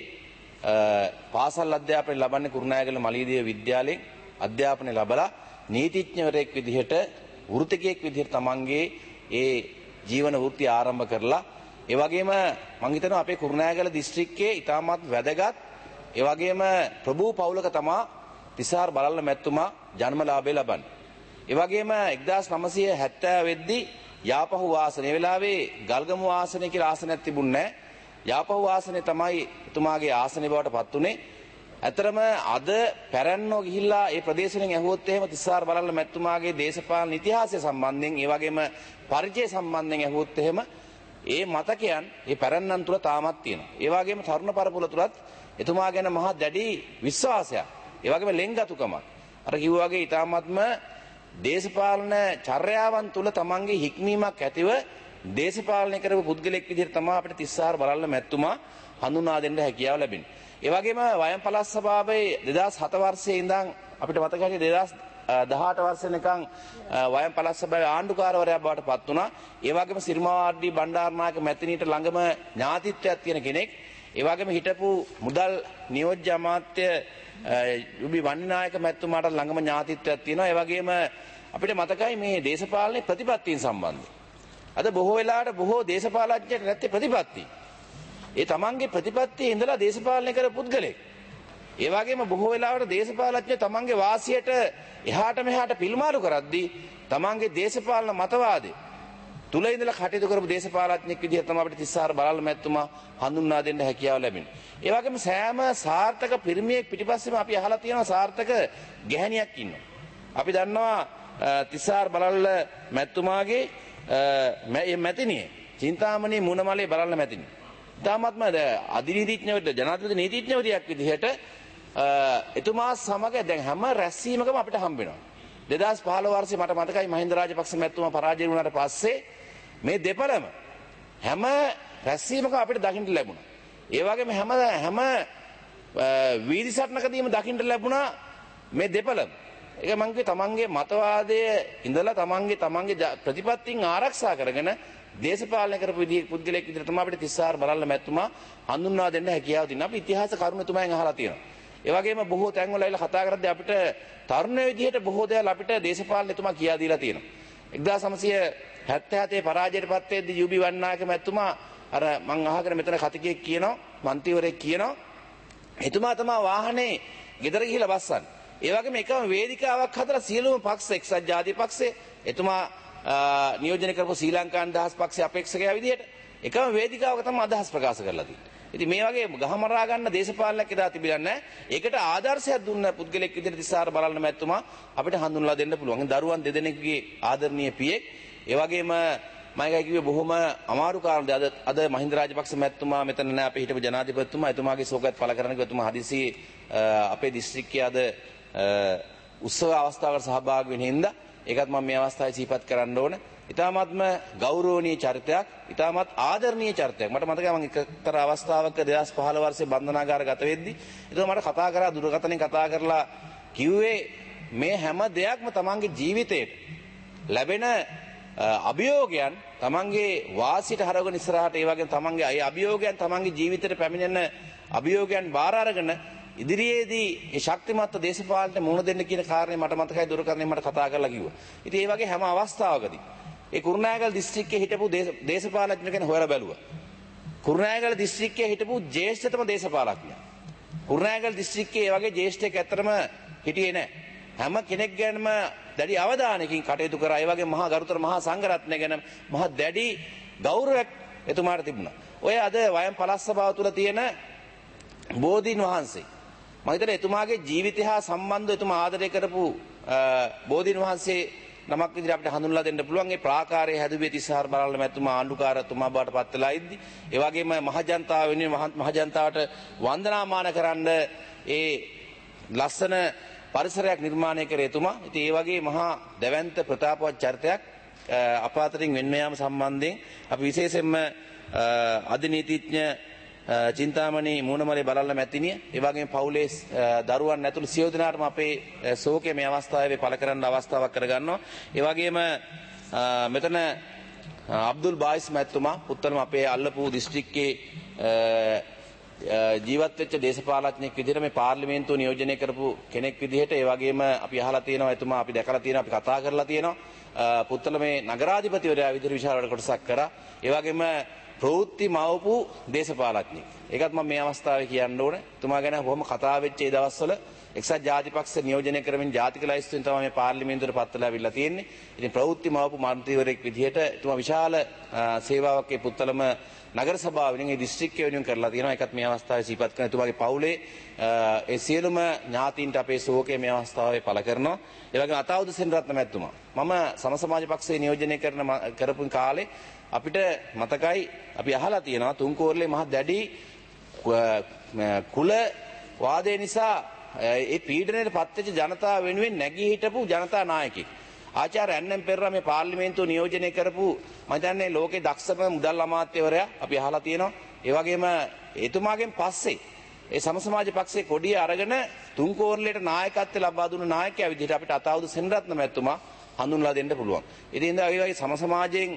පාසල් අධ්‍යාපනය ලබන්නේ කුරුණෑගල මලීදිව විද්‍යාලයෙන් අධ්‍යාපනය ලැබලා නීතිඥවරයෙක් විදිහට වෘත්තිකයෙක් විදිහට තමන්ගේ ඒ ජීවන වෘත්තිය ආරම්භ කරලා ඒ වගේම මම හිතනවා අපේ කුරුණෑගල දිස්ත්‍රික්කයේ ඉතාමත් වැදගත් ඒ වගේම ප්‍රභූ පවුලක තමා තිසාර බලල්ල මැතිතුමා ජන්මලාභය ලබන්නේ. ඒ වගේම එක්දාස් නවසිය හැත්තෑ වෙද්දී යාපහුව ආසනය වෙලාවේ ගල්ගමු ආසනය කියලා ආසනයක් තිබුණේ නැහැ. යාපහුව ආසනය තමයි එතුමාගේ ආසනය බවට පත් උනේ. ඇතරම අද පැරැන්නෝ ගිහිල්ලා ඒ ප්‍රදේශයෙන් ඇහුවොත් එහෙම තිසාර බලල්ල මැතිතුමාගේ දේශපාලන ඉතිහාසය සම්බන්ධයෙන් ඒ වගේම පරිචය සම්බන්ධයෙන් ඇහුවොත් එහෙම ඒ මතකයන් ඒ පැරැන්නන් තුල තාමත් තියෙනවා. ඒ වගේම තරුණ පරපුර තුලත් එතුමා ගැන මහා දැඩි විශ්වාසයක් ඒ වගේම ලෙන්ගතුකමක් අර කිව්වා වගේ ඊටාත්ම දේශපාලන චර්යාවන් තුල තමන්ගේ හික්මීමක් ඇතිව දේශපාලනය කරපු පුද්ගලෙක් විදිහට තමයි අපිට තිස්සාර බලල්ල මැතිතුමා හඳුනා දෙන්න හැකියාව ලැබෙන්නේ. ඒ වගේම වයම් පළාත් සභාවේ දෙදහස් හත වර්ෂයේ ඉඳන් අපිට මතක හිටියේ දෙදහස් දහඅට වර්ෂේ නිකන් වයම් පළාත් සභාවේ ආණ්ඩුකාරවරයා බවට පත් වුණා. ඒ වගේම සිරිමාවර්ඩි බණ්ඩාරනායක මැතිණියට ළඟම ඥාතිත්වයක් තියෙන කෙනෙක්. ඒ වගේම හිටපු මුදල් නියෝජ්‍ය අමාත්‍ය යුබි වන්නිනායක මැතිතුමාට ළඟම ඥාතිත්වයක් තියෙනවා. ඒ වගේම අපිට මතකයි මේ දේශපාලනයේ ප්‍රතිපත්තීන් සම්බන්ධව. අද බොහෝ වෙලාවට බොහෝ දේශපාලඥයන්ට නැත්තේ ප්‍රතිපත්ති. ඒ තමන්ගේ ප්‍රතිපත්තියේ ඉඳලා දේශපාලනය කර පුද්ගලෙක්. ඒ වගේම බොහෝ වෙලාවට දේශපාලඥයෝ තමන්ගේ වාසියට එහාට මෙහාට පිළිමාරු කරද්දී තමන්ගේ දේශපාලන මතවාදේ තුල ඉඳලා කටයුතු කරපු දේශපාලඥයෙක් විදිහට තමයි අපිට තිස්සාර බලල්ල මැතිතුමා හඳුන්වා දෙන්න හැකියාව ලැබෙන්නේ. ඒ වගේම සෑම සාර්ථක පිරිමියෙක් පිටිපස්සෙම අපි අහලා තියෙනවා සාර්ථක ගැහණියක් ඉන්නවා. අපි දන්නවා තිස්සාර බලල්ල මැතිතුමාගේ මේ මැතිණිය චින්තාමණී මුණමලේ බලල්ල මැතිණිය. තාමත්ම අධිනීතිඥවරු ජනාධිපති නීතිඥවරියක් විදිහට එතුමා සමග දැන් හැම රැස්වීමකම අපිට හම්බ වෙනවා. දෙදහස් පහළොව වර්ෂයේ මට මතකයි මහින්ද රාජපක්ෂ මැතිතුමා පරාජය වුණාට පස්සේ මේ දෙපළම හැම රැස්වීමකම අපිට දකින්න ලැබුණා. ඒ වගේම හැම හැම වීදි සටනකදීම දකින්න ලැබුණා මේ දෙපළම. ඒක මං කිව්වේ තමන්ගේ මතවාදයේ ඉඳලා තමන්ගේ තමන්ගේ ප්‍රතිපත්තීන් ආරක්ෂා කරගෙන දේශපාලනය කරපු විදිහේ පුද්ගලයෙක් විදිහට තමයි අපිට තිස්සාර බලල්ල මැතිතුමා හඳුන්වා දෙන්න හැකියාව තියෙනවා. අපි ඉතිහාස කරුණු තුමෙන් අහලා තියෙනවා. ඒ වගේම බොහෝ තැන්වල ඇවිල්ලා කතා කරද්දී අපිට තරුණ විදිහට බොහෝ දේවල් අපිට දේශපාලනතුමා කියා දීලා තියෙනවා. එක්දාස් නවසිය හැත්තෑ හතේ පරාජයට පත් වෙද්දී යූබි වන්නායක මැතිතුමා අර මං අහගෙන මෙතන කතිකයෙක් කියනවා මන්ත්‍රීවරයෙක් කියනවා එතුමා තමයි වාහනේ ගෙදර ගිහිල්ලා බස්සන්නේ. ඒ වගේම එකම වේදිකාවක් හදලා සියලුම පක්ෂ එක්සත් ජාතික පක්ෂය එතුමා නියෝජනය කරපු ශ්‍රී ලංකා නිදහස් පක්ෂයේ අපේක්ෂකයා විදිහට එකම වේදිකාවක තමයි අදහස් ප්‍රකාශ කරලා තියෙන්නේ. ඉතින් මේ වගේ ගහමරා ගන්න දේශපාලනයක් එදා තිබිලා නැහැ. ඒකට ආදර්ශයක් දුන්න පුද්ගලෙක් විදිහට තිස්සාර බලන්න මැතිතුමා අපිට හඳුන්වලා දෙන්න පුළුවන්. දරුවන් දෙදෙනෙකුගේ ආදරණීය පියෙක්. ඒ වගේම මම එකයි කිව්වේ බොහොම අමාරු කාරණා. අද අද මහින්ද රාජපක්ෂ මැතිතුමා මෙතන නැහැ. අපේ හිටපු ජනාධිපතිතුමා එතුමාගේ ශෝකත් පළ කරන්න කිව්වා. එතුමා හදිසියේ අපේ දිස්ත්‍රික්කයේ අද උත්සව අවස්ථාවකට සහභාගී වෙන හින්දා ඒකත් මම මේ අවස්ථාවේ සිහිපත් කරන්න ඕන. ඉතාමත්ම ගෞරවනීය චරිතයක්, ඉතාමත් ආදරණීය චරිතයක්. මට මතකයි මම එක්තරා අවස්ථාවක දෙදහස් පහළොව වර්ෂයේ බන්ධනාගාර ගත වෙද්දී ඒක මට කතා කරා දුරකථනයෙන් කතා කරලා කිව්වේ මේ හැම දෙයක්ම තමන්ගේ ජීවිතේට ලැබෙන අභියෝගයන් තමන්ගේ වාසියට හරවගෙන ඉස්සරහට ඒ වගේම තමන්ගේ අය අභියෝගයන් තමන්ගේ ජීවිතේට පැමිණෙන අභියෝගයන් බාර අරගෙන ඉදිරියේදී මේ ශක්තිමත් දේශපාලනයට මුහුණ දෙන්න කියන කාරණේ මට මතකයි දුරකථනයෙන් මට කතා කරලා කිව්වා. ඉතින් ඒ වගේ හැම අවස්ථාවකදී ඒ කුරුණෑගල දිස්ත්‍රික්කයේ හිටපු දේශපාලඥයෝ ගැන හොයලා බැලුවා. කුරුණෑගල දිස්ත්‍රික්කයේ හිටපු ජ්‍යෙෂ්ඨතම දේශපාලඥයා. කුරුණෑගල දිස්ත්‍රික්කයේ ඒ වගේ ජ්‍යෙෂ්ඨයෙක් ඇත්තටම හිටියේ නැහැ. හැම කෙනෙක් ගැනම දැඩි අවධානයකින් කටයුතු කරා. ඒ වගේ මහා ගරුතර මහා සංඝරත්නය ගැන මහා දැඩි ගෞරවයක් එතුමාට තිබුණා. ඔය අද වයම් පළාත් සභාව තුල තියෙන බෝධීන් වහන්සේ මම හිතන්නේ එතුමාගේ ජීවිතය හා සම්බන්ධව එතුමා ආදරය කරපු බෝධීන් වහන්සේ නමක් විදිහට අපිට හඳුන්වලා දෙන්න පුළුවන්. ඒ ප්‍රාකාරයේ හැදුවේ තිස්සාර බලල්ල මැතිතුමා ආණ්ඩුකාරතුමා බවට පත් වෙලා ඉද්දි ඒ වගේම මහජනතාව වෙනුවෙන් මහජනතාවට වන්දනාමාන කරන්න ඒ ලස්සන පරිසරයක් නිර්මාණය කර එතුමා. ඉතින් ඒ වගේ මහා දැවැන්ත ප්‍රතාපවත් චරිතයක් අප අතරින් වෙන්න යාම සම්බන්ධයෙන් අපි විශේෂයෙන්ම අධිනීතිඥ චින්තාමණී මූණමලේ බලල්ල මැතිණිය ඒ වගේම පවුලේ දරුවන් ඇතුළු සියලු දෙනාටම අපේ ශෝකය මේ අවස්ථාවේ පළ කරන්න අවස්ථාවක් කරගන්නවා. ඒ වගේම මෙතන අබ්දුල් බායිස් මැතිතුමා පුත්තලම අපේ අල්ලපු දිස්ත්‍රික්කයේ ජීවත් වෙච්ච දේශපාලඥයෙක් විදිහට මේ පාර්ලිමේන්තුව නියෝජනය කරපු කෙනෙක් විදිහට ඒ වගේම අපි අහලා තියෙනවා එතුමා අපි දැකලා තියෙනවා අපි කතා කරලා තියෙනවා පුත්තල මේ නගරාධිපතිවරයා විදිහට විශාල වැඩ කොටසක් කරා. ඒ වගේම ප්‍රවෘත්ති මවපු දේශපාලඥයෙක්. ඒකත් මම මේ අවස්ථාවේ කියන්න ඕනේ. එතුමා ගැන බොහොම කතා වෙච්ච ඒ දවස්වල එක්සත් ජාතිපක්ෂ නියෝජනය කරමින් ජාතික ලයිස්තුවෙන් තමයි මේ පාර්ලිමේන්තුවට පත්වලා අවිල්ලා තියෙන්නේ. ඉතින් ප්‍රවෘත්ති මවපු මන්ත්‍රීවරයෙක් විදිහට එතුමා විශාල සේවාවක් ඒ පුත්තලම නගර සභාව වෙනුවෙන් ඒ දිස්ත්‍රික්කය වෙනුවෙන් කරලා තියෙනවා. ඒකත් මේ අවස්ථාවේ සිහිපත් කරන එතුමාගේ පවුලේ ඒ සියලුම ඥාතීන්ට අපේ ශෝකය මේ අවස්ථාවේ පළ කරනවා. ඒ වගේම අතාවුද සෙනරත්න මැතිතුමා. මම සම සමාජ පක්ෂයේ නියෝජනය කරන කරපු කාලේ අපිට මතකයි අපි අහලා තියෙනවා තුන්කෝරළේ මහ දැඩි කුල වාදය නිසා ඒ පීඩනයට පත්වෙච්ච ජනතාව වෙනුවෙන් නැගී හිටපු ජනතා නායකයෙක්. ආචාර්ය ඇන්.එම්. පෙරේරා මේ පාර්ලිමේන්තුව නියෝජනය කරපු මම හිතන්නේ ලෝකේ දක්ෂම මුදල් අමාත්‍යවරයා අපි අහලා තියෙනවා. ඒ වගේම එතුමාගෙන් පස්සේ ඒ සම සමාජ පක්ෂයේ කොඩිය අරගෙන තුන්කෝරළේට නායකත්වය ලබා දුන්න නායකයා විදිහට අපිට අතාවුදු සෙනරත්න මැතිතුමා හඳුන්වලා දෙන්න පුළුවන්. ඉතින් ඉතින් ඒ වගේ සම සමාජයෙන්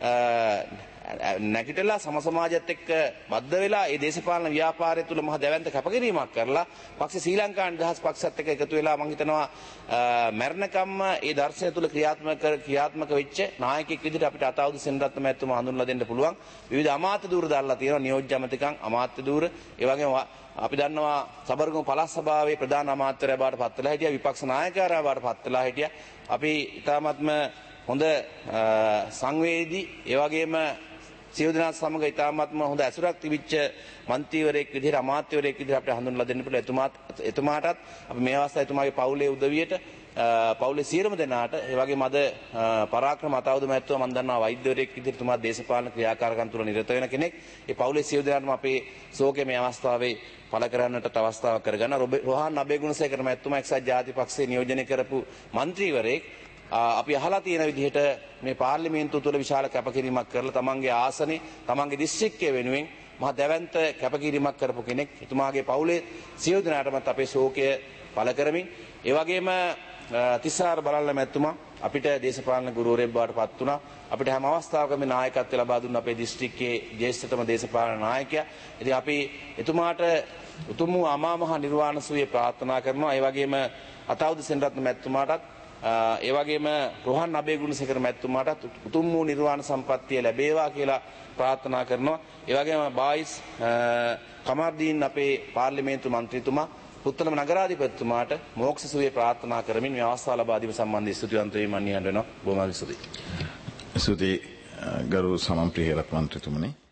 නැගිටලා සම සමාජයත් එක්ක බද්ධ වෙලා ඒ දේශපාලන ව්‍යාපාරය තුල මහ දැවැන්ත කැපකිරීමක් කරලා පක්ෂ ශ්‍රී ලංකා නිදහස් පක්ෂත් එක්ක එකතු වෙලා මම හිතනවා මරණකම්ම ඒ දර්ශනය තුල ක්‍රියාත්මක ක්‍රියාත්මක වෙච්ච නායකයෙක් විදිහට අපිට අතාවුදු සෙනරත්න මැතිතුමා හඳුන්වලා දෙන්න පුළුවන්. විවිධ අමාත්‍ය ධූර දාලා තියෙනවා නියෝජ්‍ය අමාත්‍යකම් අමාත්‍ය ධූර ඒ වගේම අපි දන්නවා සබරගමු පළාත් සභාවේ ප්‍රධාන අමාත්‍යවරයා බවට පත් වෙලා හිටියා විපක්ෂ නායකයාරයා බවට පත් වෙලා හිටියා. අපි ඉතාමත්ම හොඳ සංවේදී ඒ වගේම සියලු දෙනා සමග ඉතාමත්ම හොඳ ඇසුරක් තිබිච්ච මන්ත්‍රීවරයෙක් විදිහට අමාත්‍යවරයෙක් විදිහට අපිට හඳුන්වලා දෙන්න පුළුවන්. එතුමාත් එතුමාටත් අපි මේ අවස්ථාවේ එතුමාගේ පවුලේ උදවියට පවුලේ සියලුම දෙනාට ඒ වගේම අද පරාක්‍රම අතාවුදු මැතිතුමා මම දන්නවා වෛද්‍යවරයෙක් විදිහට එතුමා දේශපාලන ක්‍රියාකාරකම් තුළ නිරත වෙන කෙනෙක්. ඒ පවුලේ සියලු දෙනාටම අපේ ශෝකය මේ අවස්ථාවේ පළ කරන්නට අවස්ථාවක් කරගන්න. රොහාන් අබේගුණසේකර මැතිතුමා එක්සත් ජාතිපක්ෂයේ නියෝජනය කරපු මන්ත්‍රීවරයෙක් අපි අහලා තියෙන විදිහට මේ පාර්ලිමේන්තුව තුළ විශාල කැපකිරීමක් කරලා තමන්ගේ ආසනේ තමන්ගේ දිස්ත්‍රික්කය වෙනුවෙන් මහ දැවැන්ත කැපකිරීමක් කරපු කෙනෙක්. එතුමාගේ පවුලේ සියලු දෙනාටමත් අපේ ශෝකය පළ කරමින් ඒ වගේම තිස්සාර බලල්ල මැතිතුමා අපිට දේශපාලන ගුරුවරයෙක් බවට පත් වුණා. අපිට හැම අවස්ථාවකම මේ නායකත්වය ලබා දුන්න අපේ දිස්ත්‍රික්කයේ ජ්‍යෙෂ්ඨතම දේශපාලන නායකයා. ඉතින් අපි එතුමාට උතුම් වූ අමා මහ නිර්වාණ සුවය ප්‍රාර්ථනා කරනවා. ඒ වගේම අතාවුදු සෙනරත්න මැතිතුමාටත් ඒ වගේම රොහන් අබේගුණසේකර මැතිතුමාටත් උතුම් වූ නිර්වාණ සම්පත්තිය ලැබේවා කියලා ප්‍රාර්ථනා කරනවා. ඒ වගේම බායිස් කමර්දීන් අපේ පාර්ලිමේන්තු මන්ත්‍රීතුමා පුත්තලම නගරාධිපතිතුමාට මෝක්ෂ සුවය ප්‍රාර්ථනා කරමින් මේ අවස්ථාව ලබා දීම සම්බන්ධයෙන් ස්තුතිවන්ත වෙමි. මම නිහඬ වෙනවා. බොහොම ස්තුතියි. ස්තුතියි ගරු සමන්ප්‍රිය හේරත් මන්ත්‍රීතුමනි.